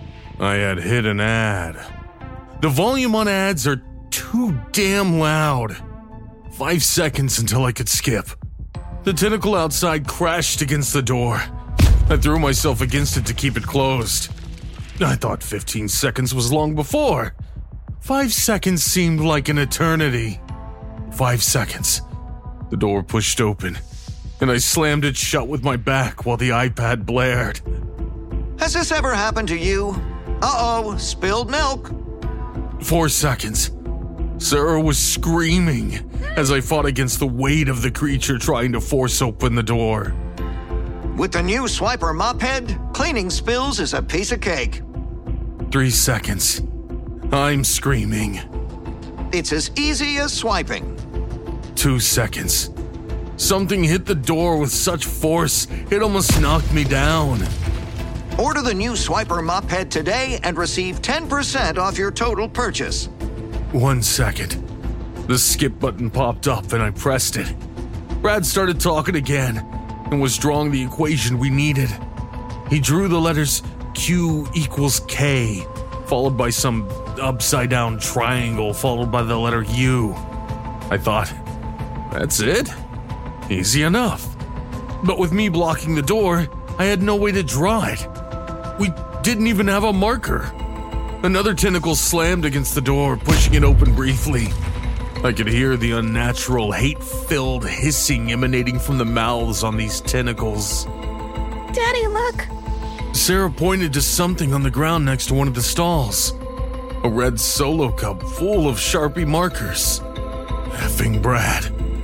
I had hit an ad. The volume on ads are too damn loud. Five seconds until I could skip. The tentacle outside crashed against the door. I threw myself against it to keep it closed. I thought fifteen seconds was long before. Five seconds seemed like an eternity. Five seconds. The door pushed open, and I slammed it shut with my back while the iPad blared. Has this ever happened to you? Uh-oh, spilled milk. Four seconds. Sarah was screaming as I fought against the weight of the creature trying to force open the door. With the new Swiper Mop Head, cleaning spills is a piece of cake. Three seconds. I'm screaming. It's as easy as swiping. Two seconds. Something hit the door with such force, it almost knocked me down. Order the new Swiper Mop Head today and receive ten percent off your total purchase. One second. The skip button popped up and I pressed it. Brad started talking again and was drawing the equation we needed. He drew the letters Q equals K, followed by some upside-down triangle, followed by the letter U. I thought, that's it? Easy enough. But with me blocking the door, I had no way to draw it. We didn't even have a marker. Another tentacle slammed against the door, pushing it open briefly. I could hear the unnatural, hate-filled hissing emanating from the mouths on these tentacles. Daddy, look. Sarah pointed to something on the ground next to one of the stalls. A red solo cup full of Sharpie markers. Effing Brad,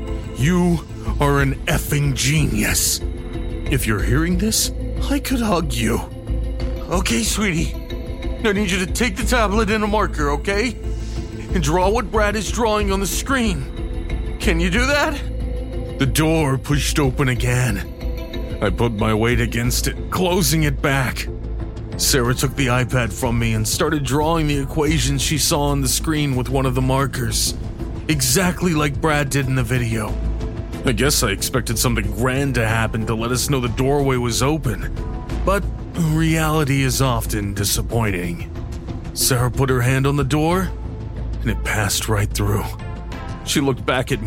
you are an effing genius. If you're hearing this, I could hug you. Okay, sweetie. I need you to take the tablet and a marker, okay? And draw what Brad is drawing on the screen. Can you do that? The door pushed open again. I put my weight against it, closing it back. Sarah took the iPad from me and started drawing the equations she saw on the screen with one of the markers. Exactly like Brad did in the video. I guess I expected something grand to happen to let us know the doorway was open. But reality is often disappointing. Sarah put her hand on the door, and it passed right through. She looked back at me,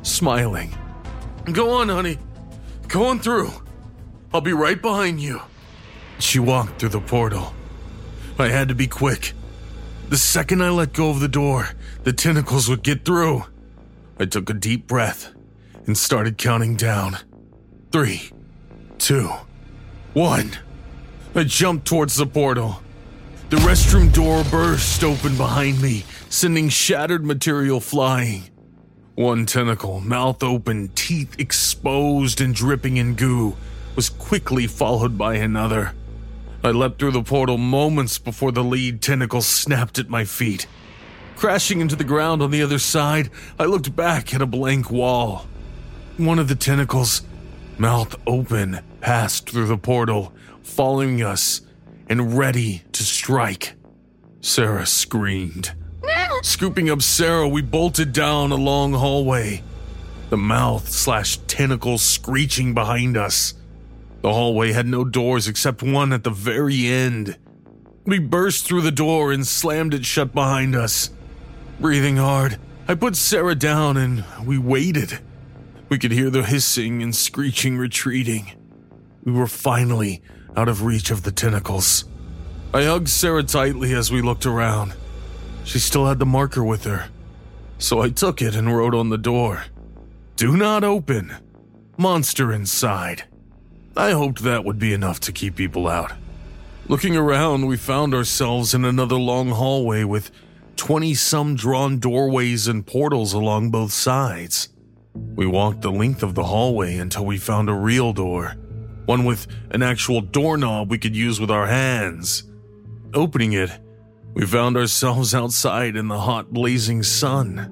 smiling. "Go on, honey. Go on through. I'll be right behind you." She walked through the portal. I had to be quick. The second I let go of the door, the tentacles would get through. I took a deep breath and started counting down. Three, two, one. I jumped towards the portal. The restroom door burst open behind me, sending shattered material flying. One tentacle, mouth open, teeth exposed and dripping in goo, was quickly followed by another. I leapt through the portal moments before the lead tentacle snapped at my feet. Crashing into the ground on the other side, I looked back at a blank wall. One of the tentacles, mouth open, passed through the portal, following us and ready to strike. Sarah screamed. Scooping up Sarah, we bolted down a long hallway, the mouth slash tentacle screeching behind us. The hallway had no doors except one at the very end. We burst through the door and slammed it shut behind us. Breathing hard, I put Sarah down and we waited. We could hear the hissing and screeching retreating. We were finally out of reach of the tentacles. I hugged Sarah tightly as we looked around. She still had the marker with her, so I took it and wrote on the door, "Do not open. Monster inside." I hoped that would be enough to keep people out. Looking around, we found ourselves in another long hallway with twenty-some drawn doorways and portals along both sides. We walked the length of the hallway until we found a real door, one with an actual doorknob we could use with our hands. Opening it, we found ourselves outside in the hot, blazing sun.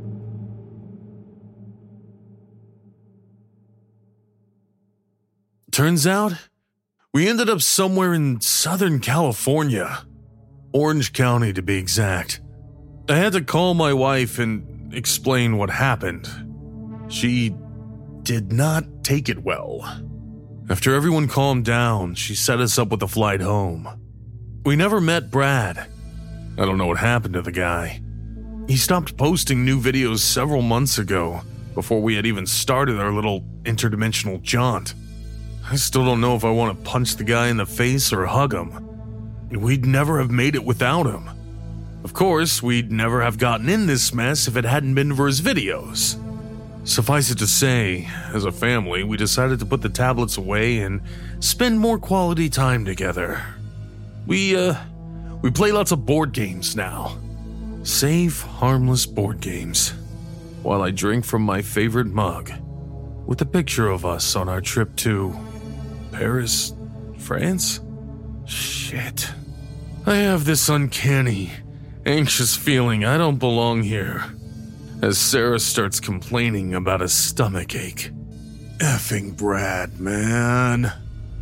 Turns out, we ended up somewhere in Southern California, Orange County to be exact. I had to call my wife and explain what happened. She did not take it well. After everyone calmed down, she set us up with a flight home. We never met Brad. I don't know what happened to the guy. He stopped posting new videos several months ago, before we had even started our little interdimensional jaunt. I still don't know if I want to punch the guy in the face or hug him. We'd never have made it without him. Of course, we'd never have gotten in this mess if it hadn't been for his videos. Suffice it to say, as a family, we decided to put the tablets away and spend more quality time together. We, uh, we play lots of board games now. Safe, harmless board games. While I drink from my favorite mug, with a picture of us on our trip to Paris, France? Shit. I have this uncanny, anxious feeling I don't belong here, as Sarah starts complaining about a stomach ache. Effing Brad, man.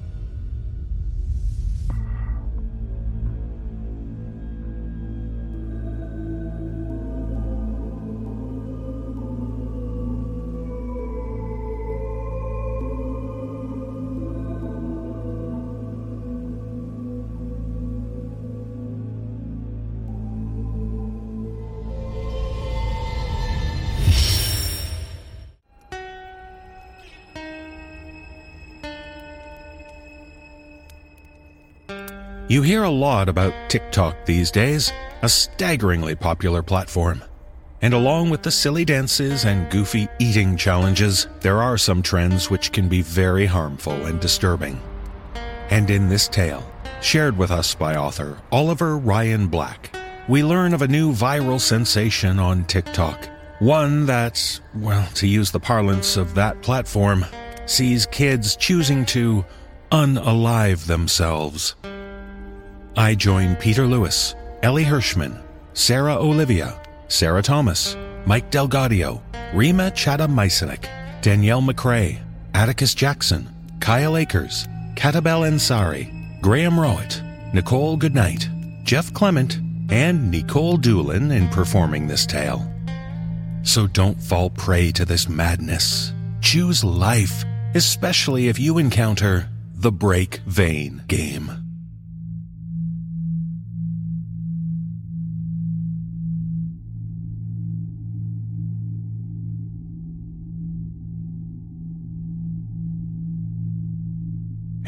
You hear a lot about TikTok these days, a staggeringly popular platform. And along with the silly dances and goofy eating challenges, there are some trends which can be very harmful and disturbing. And in this tale, shared with us by author Oliver Ryan Black, we learn of a new viral sensation on TikTok. One that, well, to use the parlance of that platform, sees kids choosing to unalive themselves. I join Peter Lewis, Ellie Hirschman, Sarah Olivia, Sarah Thomas, Mike Delgadio, Rima Chada-Mysenik, Danielle McRae, Atticus Jackson, Kyle Akers, Katabel Ansari, Graham Rowett, Nicole Goodnight, Jeff Clement, and Nicole Doolin in performing this tale. So don't fall prey to this madness. Choose life, especially if you encounter the Break Vein game.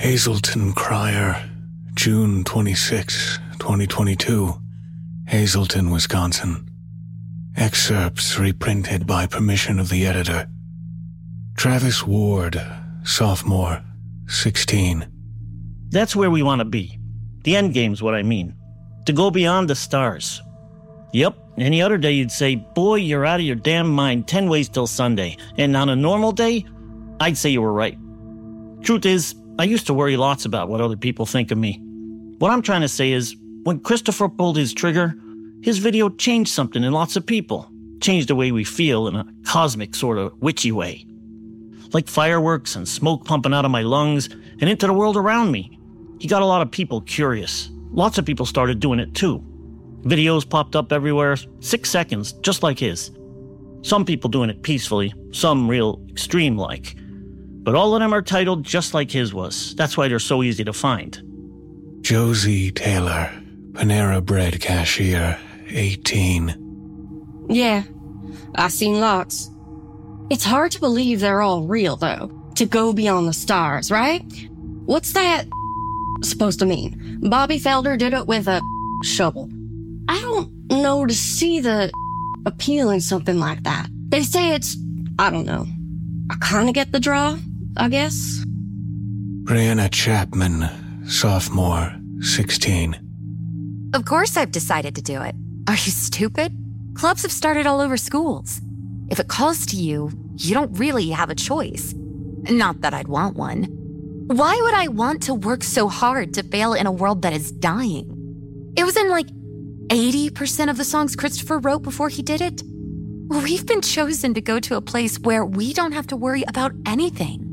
Hazelton Cryer, June twenty-sixth, twenty twenty-two, Hazelton, Wisconsin. Excerpts reprinted by permission of the editor. Travis Ward, sophomore, sixteen. That's where we want to be. The end game's what I mean. To go beyond the stars. Yep, any other day you'd say, boy, you're out of your damn mind, ten ways till Sunday. And on a normal day, I'd say you were right. Truth is, I used to worry lots about what other people think of me. What I'm trying to say is, when Christopher pulled his trigger, his video changed something in lots of people. Changed the way we feel in a cosmic sort of witchy way. Like fireworks and smoke pumping out of my lungs and into the world around me. He got a lot of people curious. Lots of people started doing it too. Videos popped up everywhere, six seconds, just like his. Some people doing it peacefully, some real extreme-like. But all of them are titled just like his was. That's why they're so easy to find. Josie Taylor, Panera Bread cashier, eighteen. Yeah, I've seen lots. It's hard to believe they're all real, though. To go beyond the stars, right? What's that supposed to mean? Bobby Felder did it with a shovel. I don't know to see the appeal in something like that. They say it's, I don't know. I kind of get the draw, I guess. Brianna Chapman, sophomore, sixteen. Of course I've decided to do it. Are you stupid? Clubs have started all over schools. If it calls to you, you don't really have a choice. Not that I'd want one. Why would I want to work so hard to fail in a world that is dying? It was in like eighty percent of the songs Christopher wrote before he did it. We've been chosen to go to a place where we don't have to worry about anything.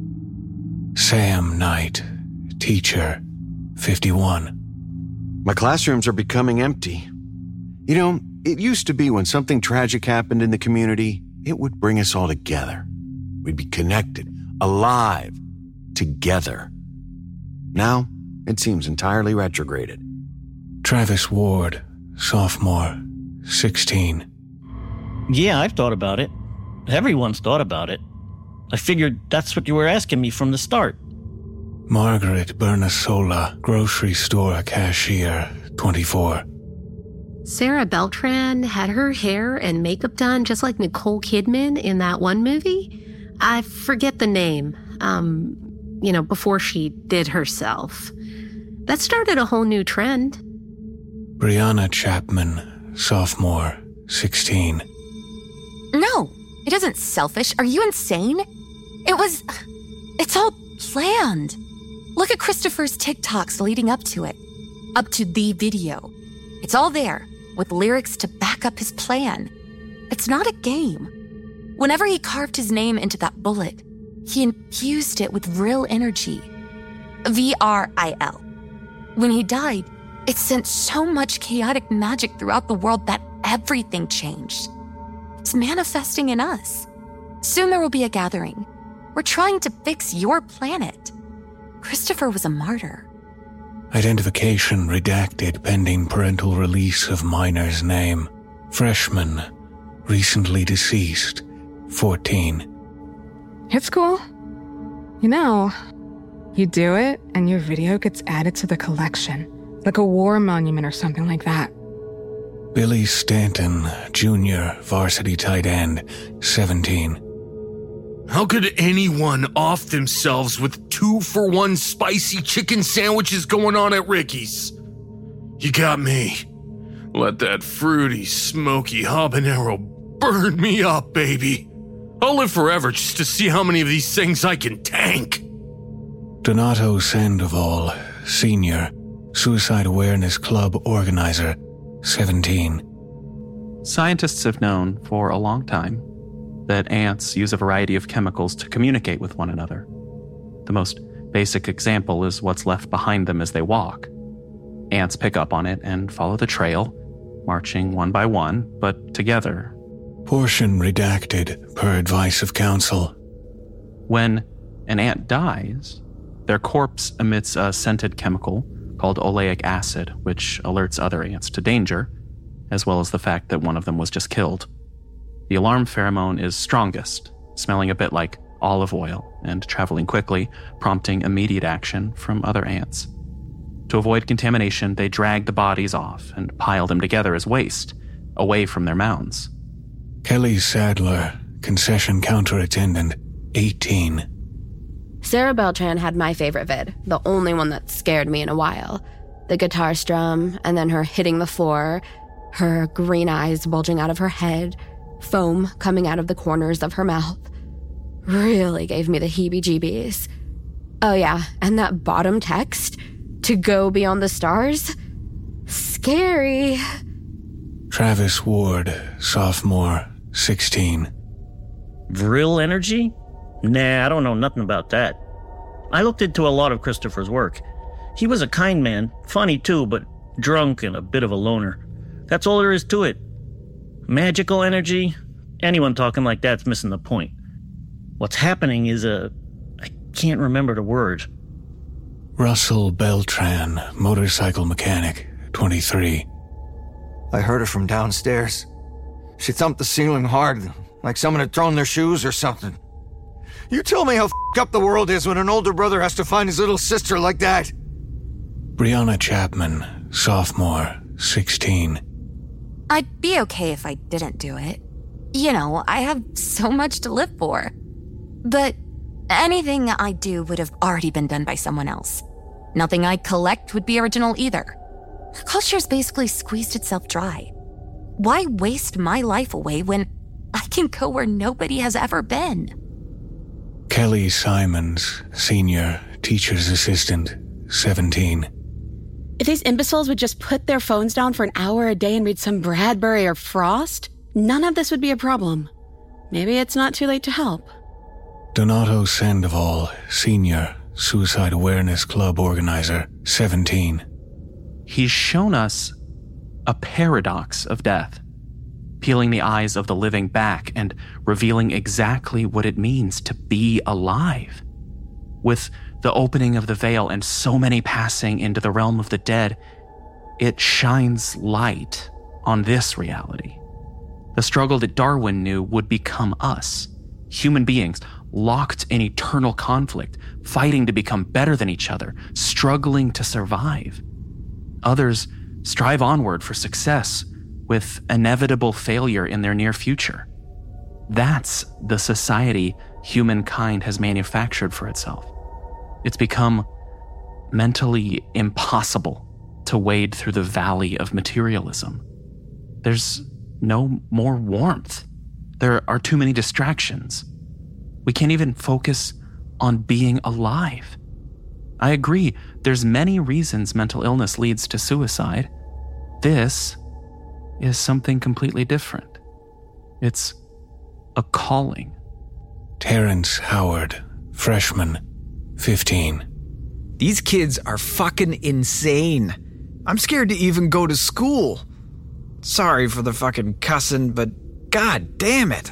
Sam Knight, teacher, fifty-one. My classrooms are becoming empty. You know, it used to be when something tragic happened in the community, it would bring us all together. We'd be connected, alive, together. Now, it seems entirely retrograded. Travis Ward, sophomore, sixteen. Yeah, I've thought about it. Everyone's thought about it. I figured that's what you were asking me from the start. Margaret Bernasola, grocery store cashier, twenty-four. Sarah Beltran had her hair and makeup done just like Nicole Kidman in that one movie. I forget the name, um, you know, before she did herself. That started a whole new trend. Brianna Chapman, sophomore, sixteen. No, it isn't selfish. Are you insane? It was... It's all planned. Look at Christopher's TikToks leading up to it. Up to the video. It's all there, with lyrics to back up his plan. It's not a game. Whenever he carved his name into that bullet, he infused it with real energy. V R I L. When he died, it sent so much chaotic magic throughout the world that everything changed. It's manifesting in us. Soon there will be a gathering. We're trying to fix your planet. Christopher was a martyr. Identification redacted pending parental release of minor's name. Freshman, recently deceased, fourteen. It's cool. You know, you do it and your video gets added to the collection, like a war monument or something like that. Billy Stanton, junior, varsity tight end, seventeen. How could anyone off themselves with two for one spicy chicken sandwiches going on at Ricky's? You got me. Let that fruity, smoky habanero burn me up, baby. I'll live forever just to see how many of these things I can tank. Donato Sandoval, senior, Suicide Awareness Club organizer, seventeen. Scientists have known for a long time that ants use a variety of chemicals to communicate with one another. The most basic example is what's left behind them as they walk. Ants pick up on it and follow the trail, marching one by one, but together. Portion redacted, per advice of counsel. When an ant dies, their corpse emits a scented chemical called oleic acid, which alerts other ants to danger, as well as the fact that one of them was just killed. The alarm pheromone is strongest, smelling a bit like olive oil, and traveling quickly, prompting immediate action from other ants. To avoid contamination, they dragged the bodies off and piled them together as waste, away from their mounds. Kelly Sadler, concession counter attendant, eighteen. Sarah Beltran had my favorite vid, the only one that scared me in a while. The guitar strum, and then her hitting the floor, her green eyes bulging out of her head, foam coming out of the corners of her mouth. Really gave me the heebie-jeebies. Oh yeah, and that bottom text, to go beyond the stars? Scary. Travis Ward, sophomore, sixteen. Vril energy? Nah, I don't know nothing about that. I looked into a lot of Christopher's work. He was a kind man, funny too, but drunk and a bit of a loner. That's all there is to it. Magical energy? Anyone talking like that's missing the point. What's happening is a... I can't remember the word. Russell Beltran, motorcycle mechanic, twenty-three. I heard her from downstairs. She thumped the ceiling hard, like someone had thrown their shoes or something. You tell me how f***ed up the world is when an older brother has to find his little sister like that. Brianna Chapman, sophomore, sixteen. I'd be okay if I didn't do it. You know, I have so much to live for. But anything I do would have already been done by someone else. Nothing I collect would be original either. Our culture's basically squeezed itself dry. Why waste my life away when I can go where nobody has ever been? Kelly Simons, senior, teacher's assistant, seventeen. If these imbeciles would just put their phones down for an hour a day and read some Bradbury or Frost, none of this would be a problem. Maybe it's not too late to help. Donato Sandoval, senior, Suicide Awareness Club organizer, seventeen. He's shown us a paradox of death, peeling the eyes of the living back and revealing exactly what it means to be alive. With the opening of the veil and so many passing into the realm of the dead, it shines light on this reality. The struggle that Darwin knew would become us, human beings locked in eternal conflict, fighting to become better than each other, struggling to survive. Others strive onward for success with inevitable failure in their near future. That's the society humankind has manufactured for itself. It's become mentally impossible to wade through the valley of materialism. There's no more warmth. There are too many distractions. We can't even focus on being alive. I agree, there's many reasons mental illness leads to suicide. This is something completely different. It's a calling. Terrence Howard, freshman, fifteen. These kids are fucking insane. I'm scared to even go to school. Sorry for the fucking cussing, but god damn it.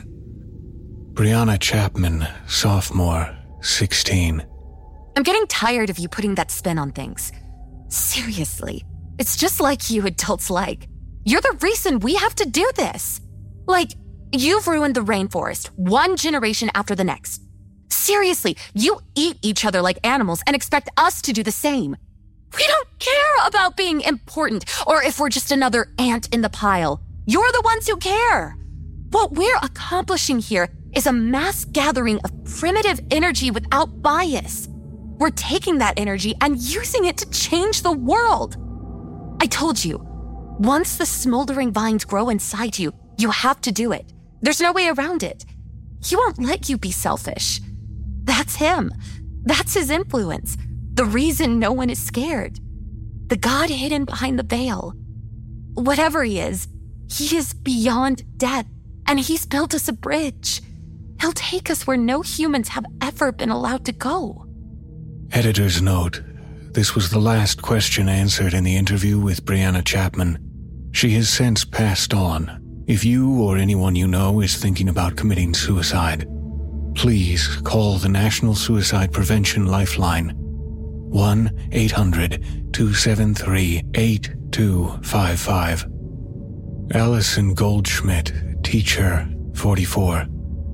Brianna Chapman, sophomore, sixteen. I'm getting tired of you putting that spin on things. Seriously, it's just like you adults like. You're the reason we have to do this. Like, you've ruined the rainforest one generation after the next. Seriously, you eat each other like animals and expect us to do the same. We don't care about being important or if we're just another ant in the pile. You're the ones who care. What we're accomplishing here is a mass gathering of primitive energy without bias. We're taking that energy and using it to change the world. I told you, once the smoldering vines grow inside you, you have to do it. There's no way around it. He won't let you be selfish. That's him. That's his influence. The reason no one is scared. The God hidden behind the veil. Whatever he is, he is beyond death, and he's built us a bridge. He'll take us where no humans have ever been allowed to go. Editor's note. This was the last question answered in the interview with Brianna Chapman. She has since passed on. If you or anyone you know is thinking about committing suicide, please call the National Suicide Prevention Lifeline, one eight hundred two seven three eight two five five. Allison Goldschmidt, teacher, forty-four.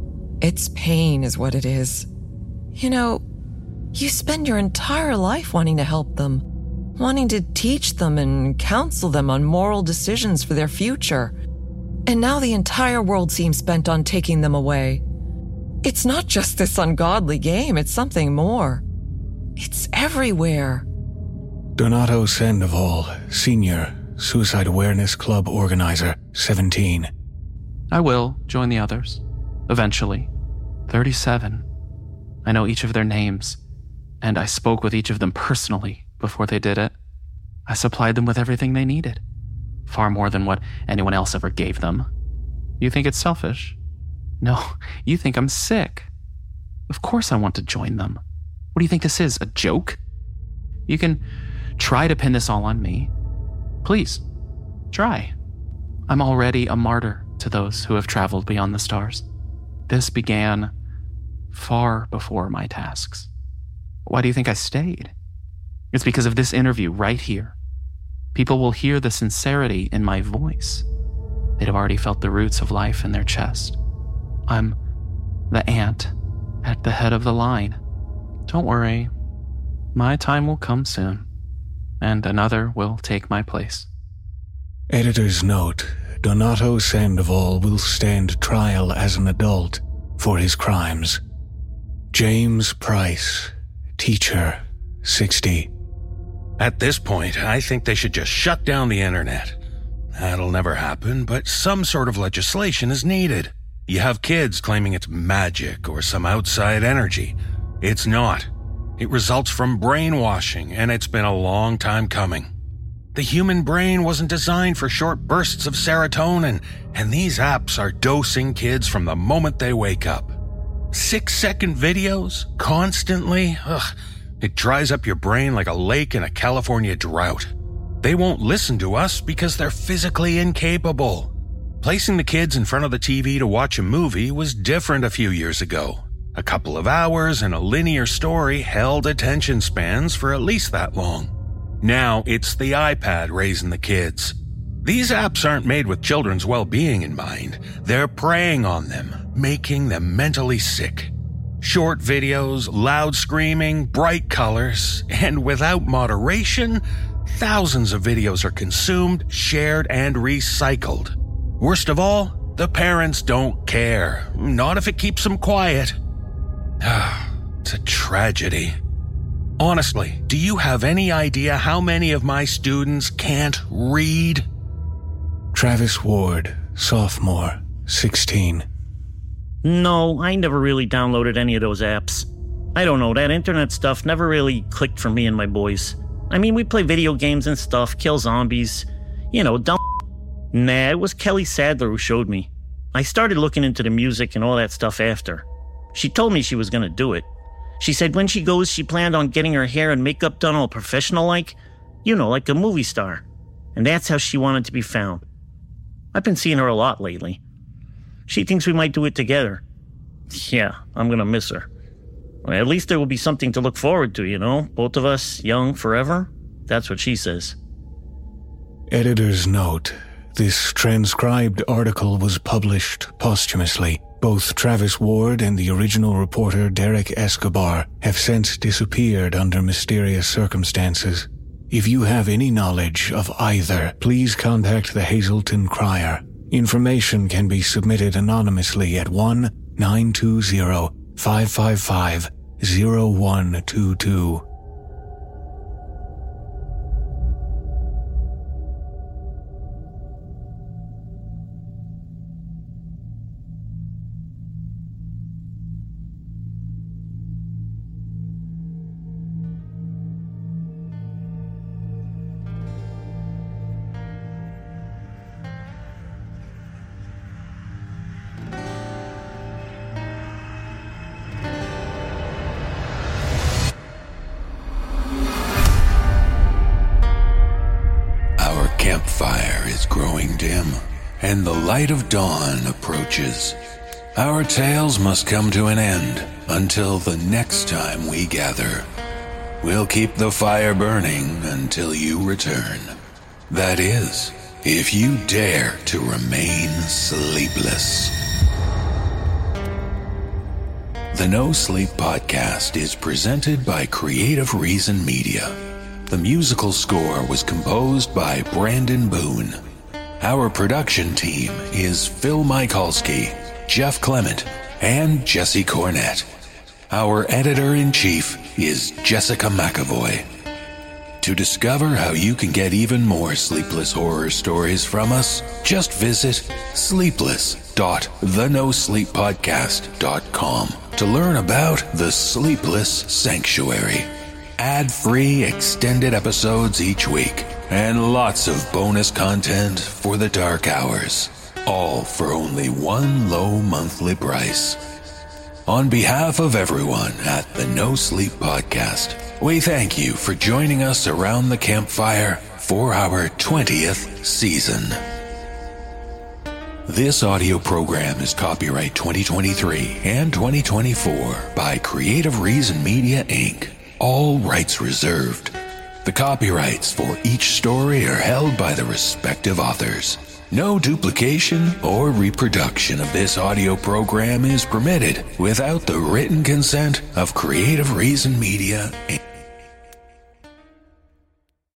It's pain is what it is. You know, you spend your entire life wanting to help them, wanting to teach them and counsel them on moral decisions for their future. And now the entire world seems bent on taking them away. It's not just this ungodly game, it's something more. It's everywhere. Donato Sandoval, Senior, Suicide Awareness Club Organizer, seventeen. I will join the others. Eventually. thirty-seven. I know each of their names, and I spoke with each of them personally before they did it. I supplied them with everything they needed. Far more than what anyone else ever gave them. You think it's selfish? No, you think I'm sick. Of course I want to join them. What do you think this is, a joke? You can try to pin this all on me. Please, try. I'm already a martyr to those who have traveled beyond the stars. This began far before my tasks. Why do you think I stayed? It's because of this interview right here. People will hear the sincerity in my voice. They'd have already felt the roots of life in their chest. I'm the ant at the head of the line. Don't worry. My time will come soon, and another will take my place. Editor's note: Donato Sandoval will stand trial as an adult for his crimes. James Price, teacher, sixty. At this point, I think they should just shut down the internet. That'll never happen, but some sort of legislation is needed. You have kids claiming it's magic or some outside energy. It's not. It results from brainwashing, and it's been a long time coming. The human brain wasn't designed for short bursts of serotonin, and these apps are dosing kids from the moment they wake up. Six-second videos? Constantly? Ugh. It dries up your brain like a lake in a California drought. They won't listen to us because they're physically incapable. Placing the kids in front of the T V to watch a movie was different a few years ago. A couple of hours and a linear story held attention spans for at least that long. Now it's the iPad raising the kids. These apps aren't made with children's well-being in mind. They're preying on them, making them mentally sick. Short videos, loud screaming, bright colors, and without moderation, thousands of videos are consumed, shared, and recycled. Worst of all, the parents don't care. Not if it keeps them quiet. It's a tragedy. Honestly, do you have any idea how many of my students can't read? Travis Ward, sophomore, sixteen. No, I never really downloaded any of those apps. I don't know, that internet stuff never really clicked for me and my boys. I mean, we play video games and stuff, kill zombies, you know, dumb. Nah, it was Kelly Sadler who showed me. I started looking into the music and all that stuff after. She told me she was gonna do it. She said when she goes, she planned on getting her hair and makeup done all professional-like. You know, like a movie star. And that's how she wanted to be found. I've been seeing her a lot lately. She thinks we might do it together. Yeah, I'm gonna miss her. Well, at least there will be something to look forward to, you know? Both of us, young forever? That's what she says. Editor's note: this transcribed article was published posthumously. Both Travis Ward and the original reporter Derek Escobar have since disappeared under mysterious circumstances. If you have any knowledge of either, please contact the Hazleton Crier. Information can be submitted anonymously at one nine two zero, five five five, zero one two two. Campfire is growing dim, and the light of dawn approaches. Our tales must come to an end until the next time we gather. We'll keep the fire burning until you return. That is, if you dare to remain sleepless. The No Sleep Podcast is presented by Creative Reason Media. The musical score was composed by Brandon Boone. Our production team is Phil Michalski, Jeff Clement, and Jesse Cornett. Our editor-in-chief is Jessica McAvoy. To discover how you can get even more sleepless horror stories from us, just visit sleepless dot the no sleep podcast dot com to learn about The Sleepless Sanctuary. Ad-free extended episodes each week, and lots of bonus content for the dark hours, all for only one low monthly price. On behalf of everyone at the No Sleep Podcast, we thank you for joining us around the campfire for our twentieth season. This audio program is copyright twenty twenty-three and twenty twenty-four by Creative Reason Media, Incorporated. All rights reserved. The copyrights for each story are held by the respective authors. No duplication or reproduction of this audio program is permitted without the written consent of Creative Reason Media, Incorporated.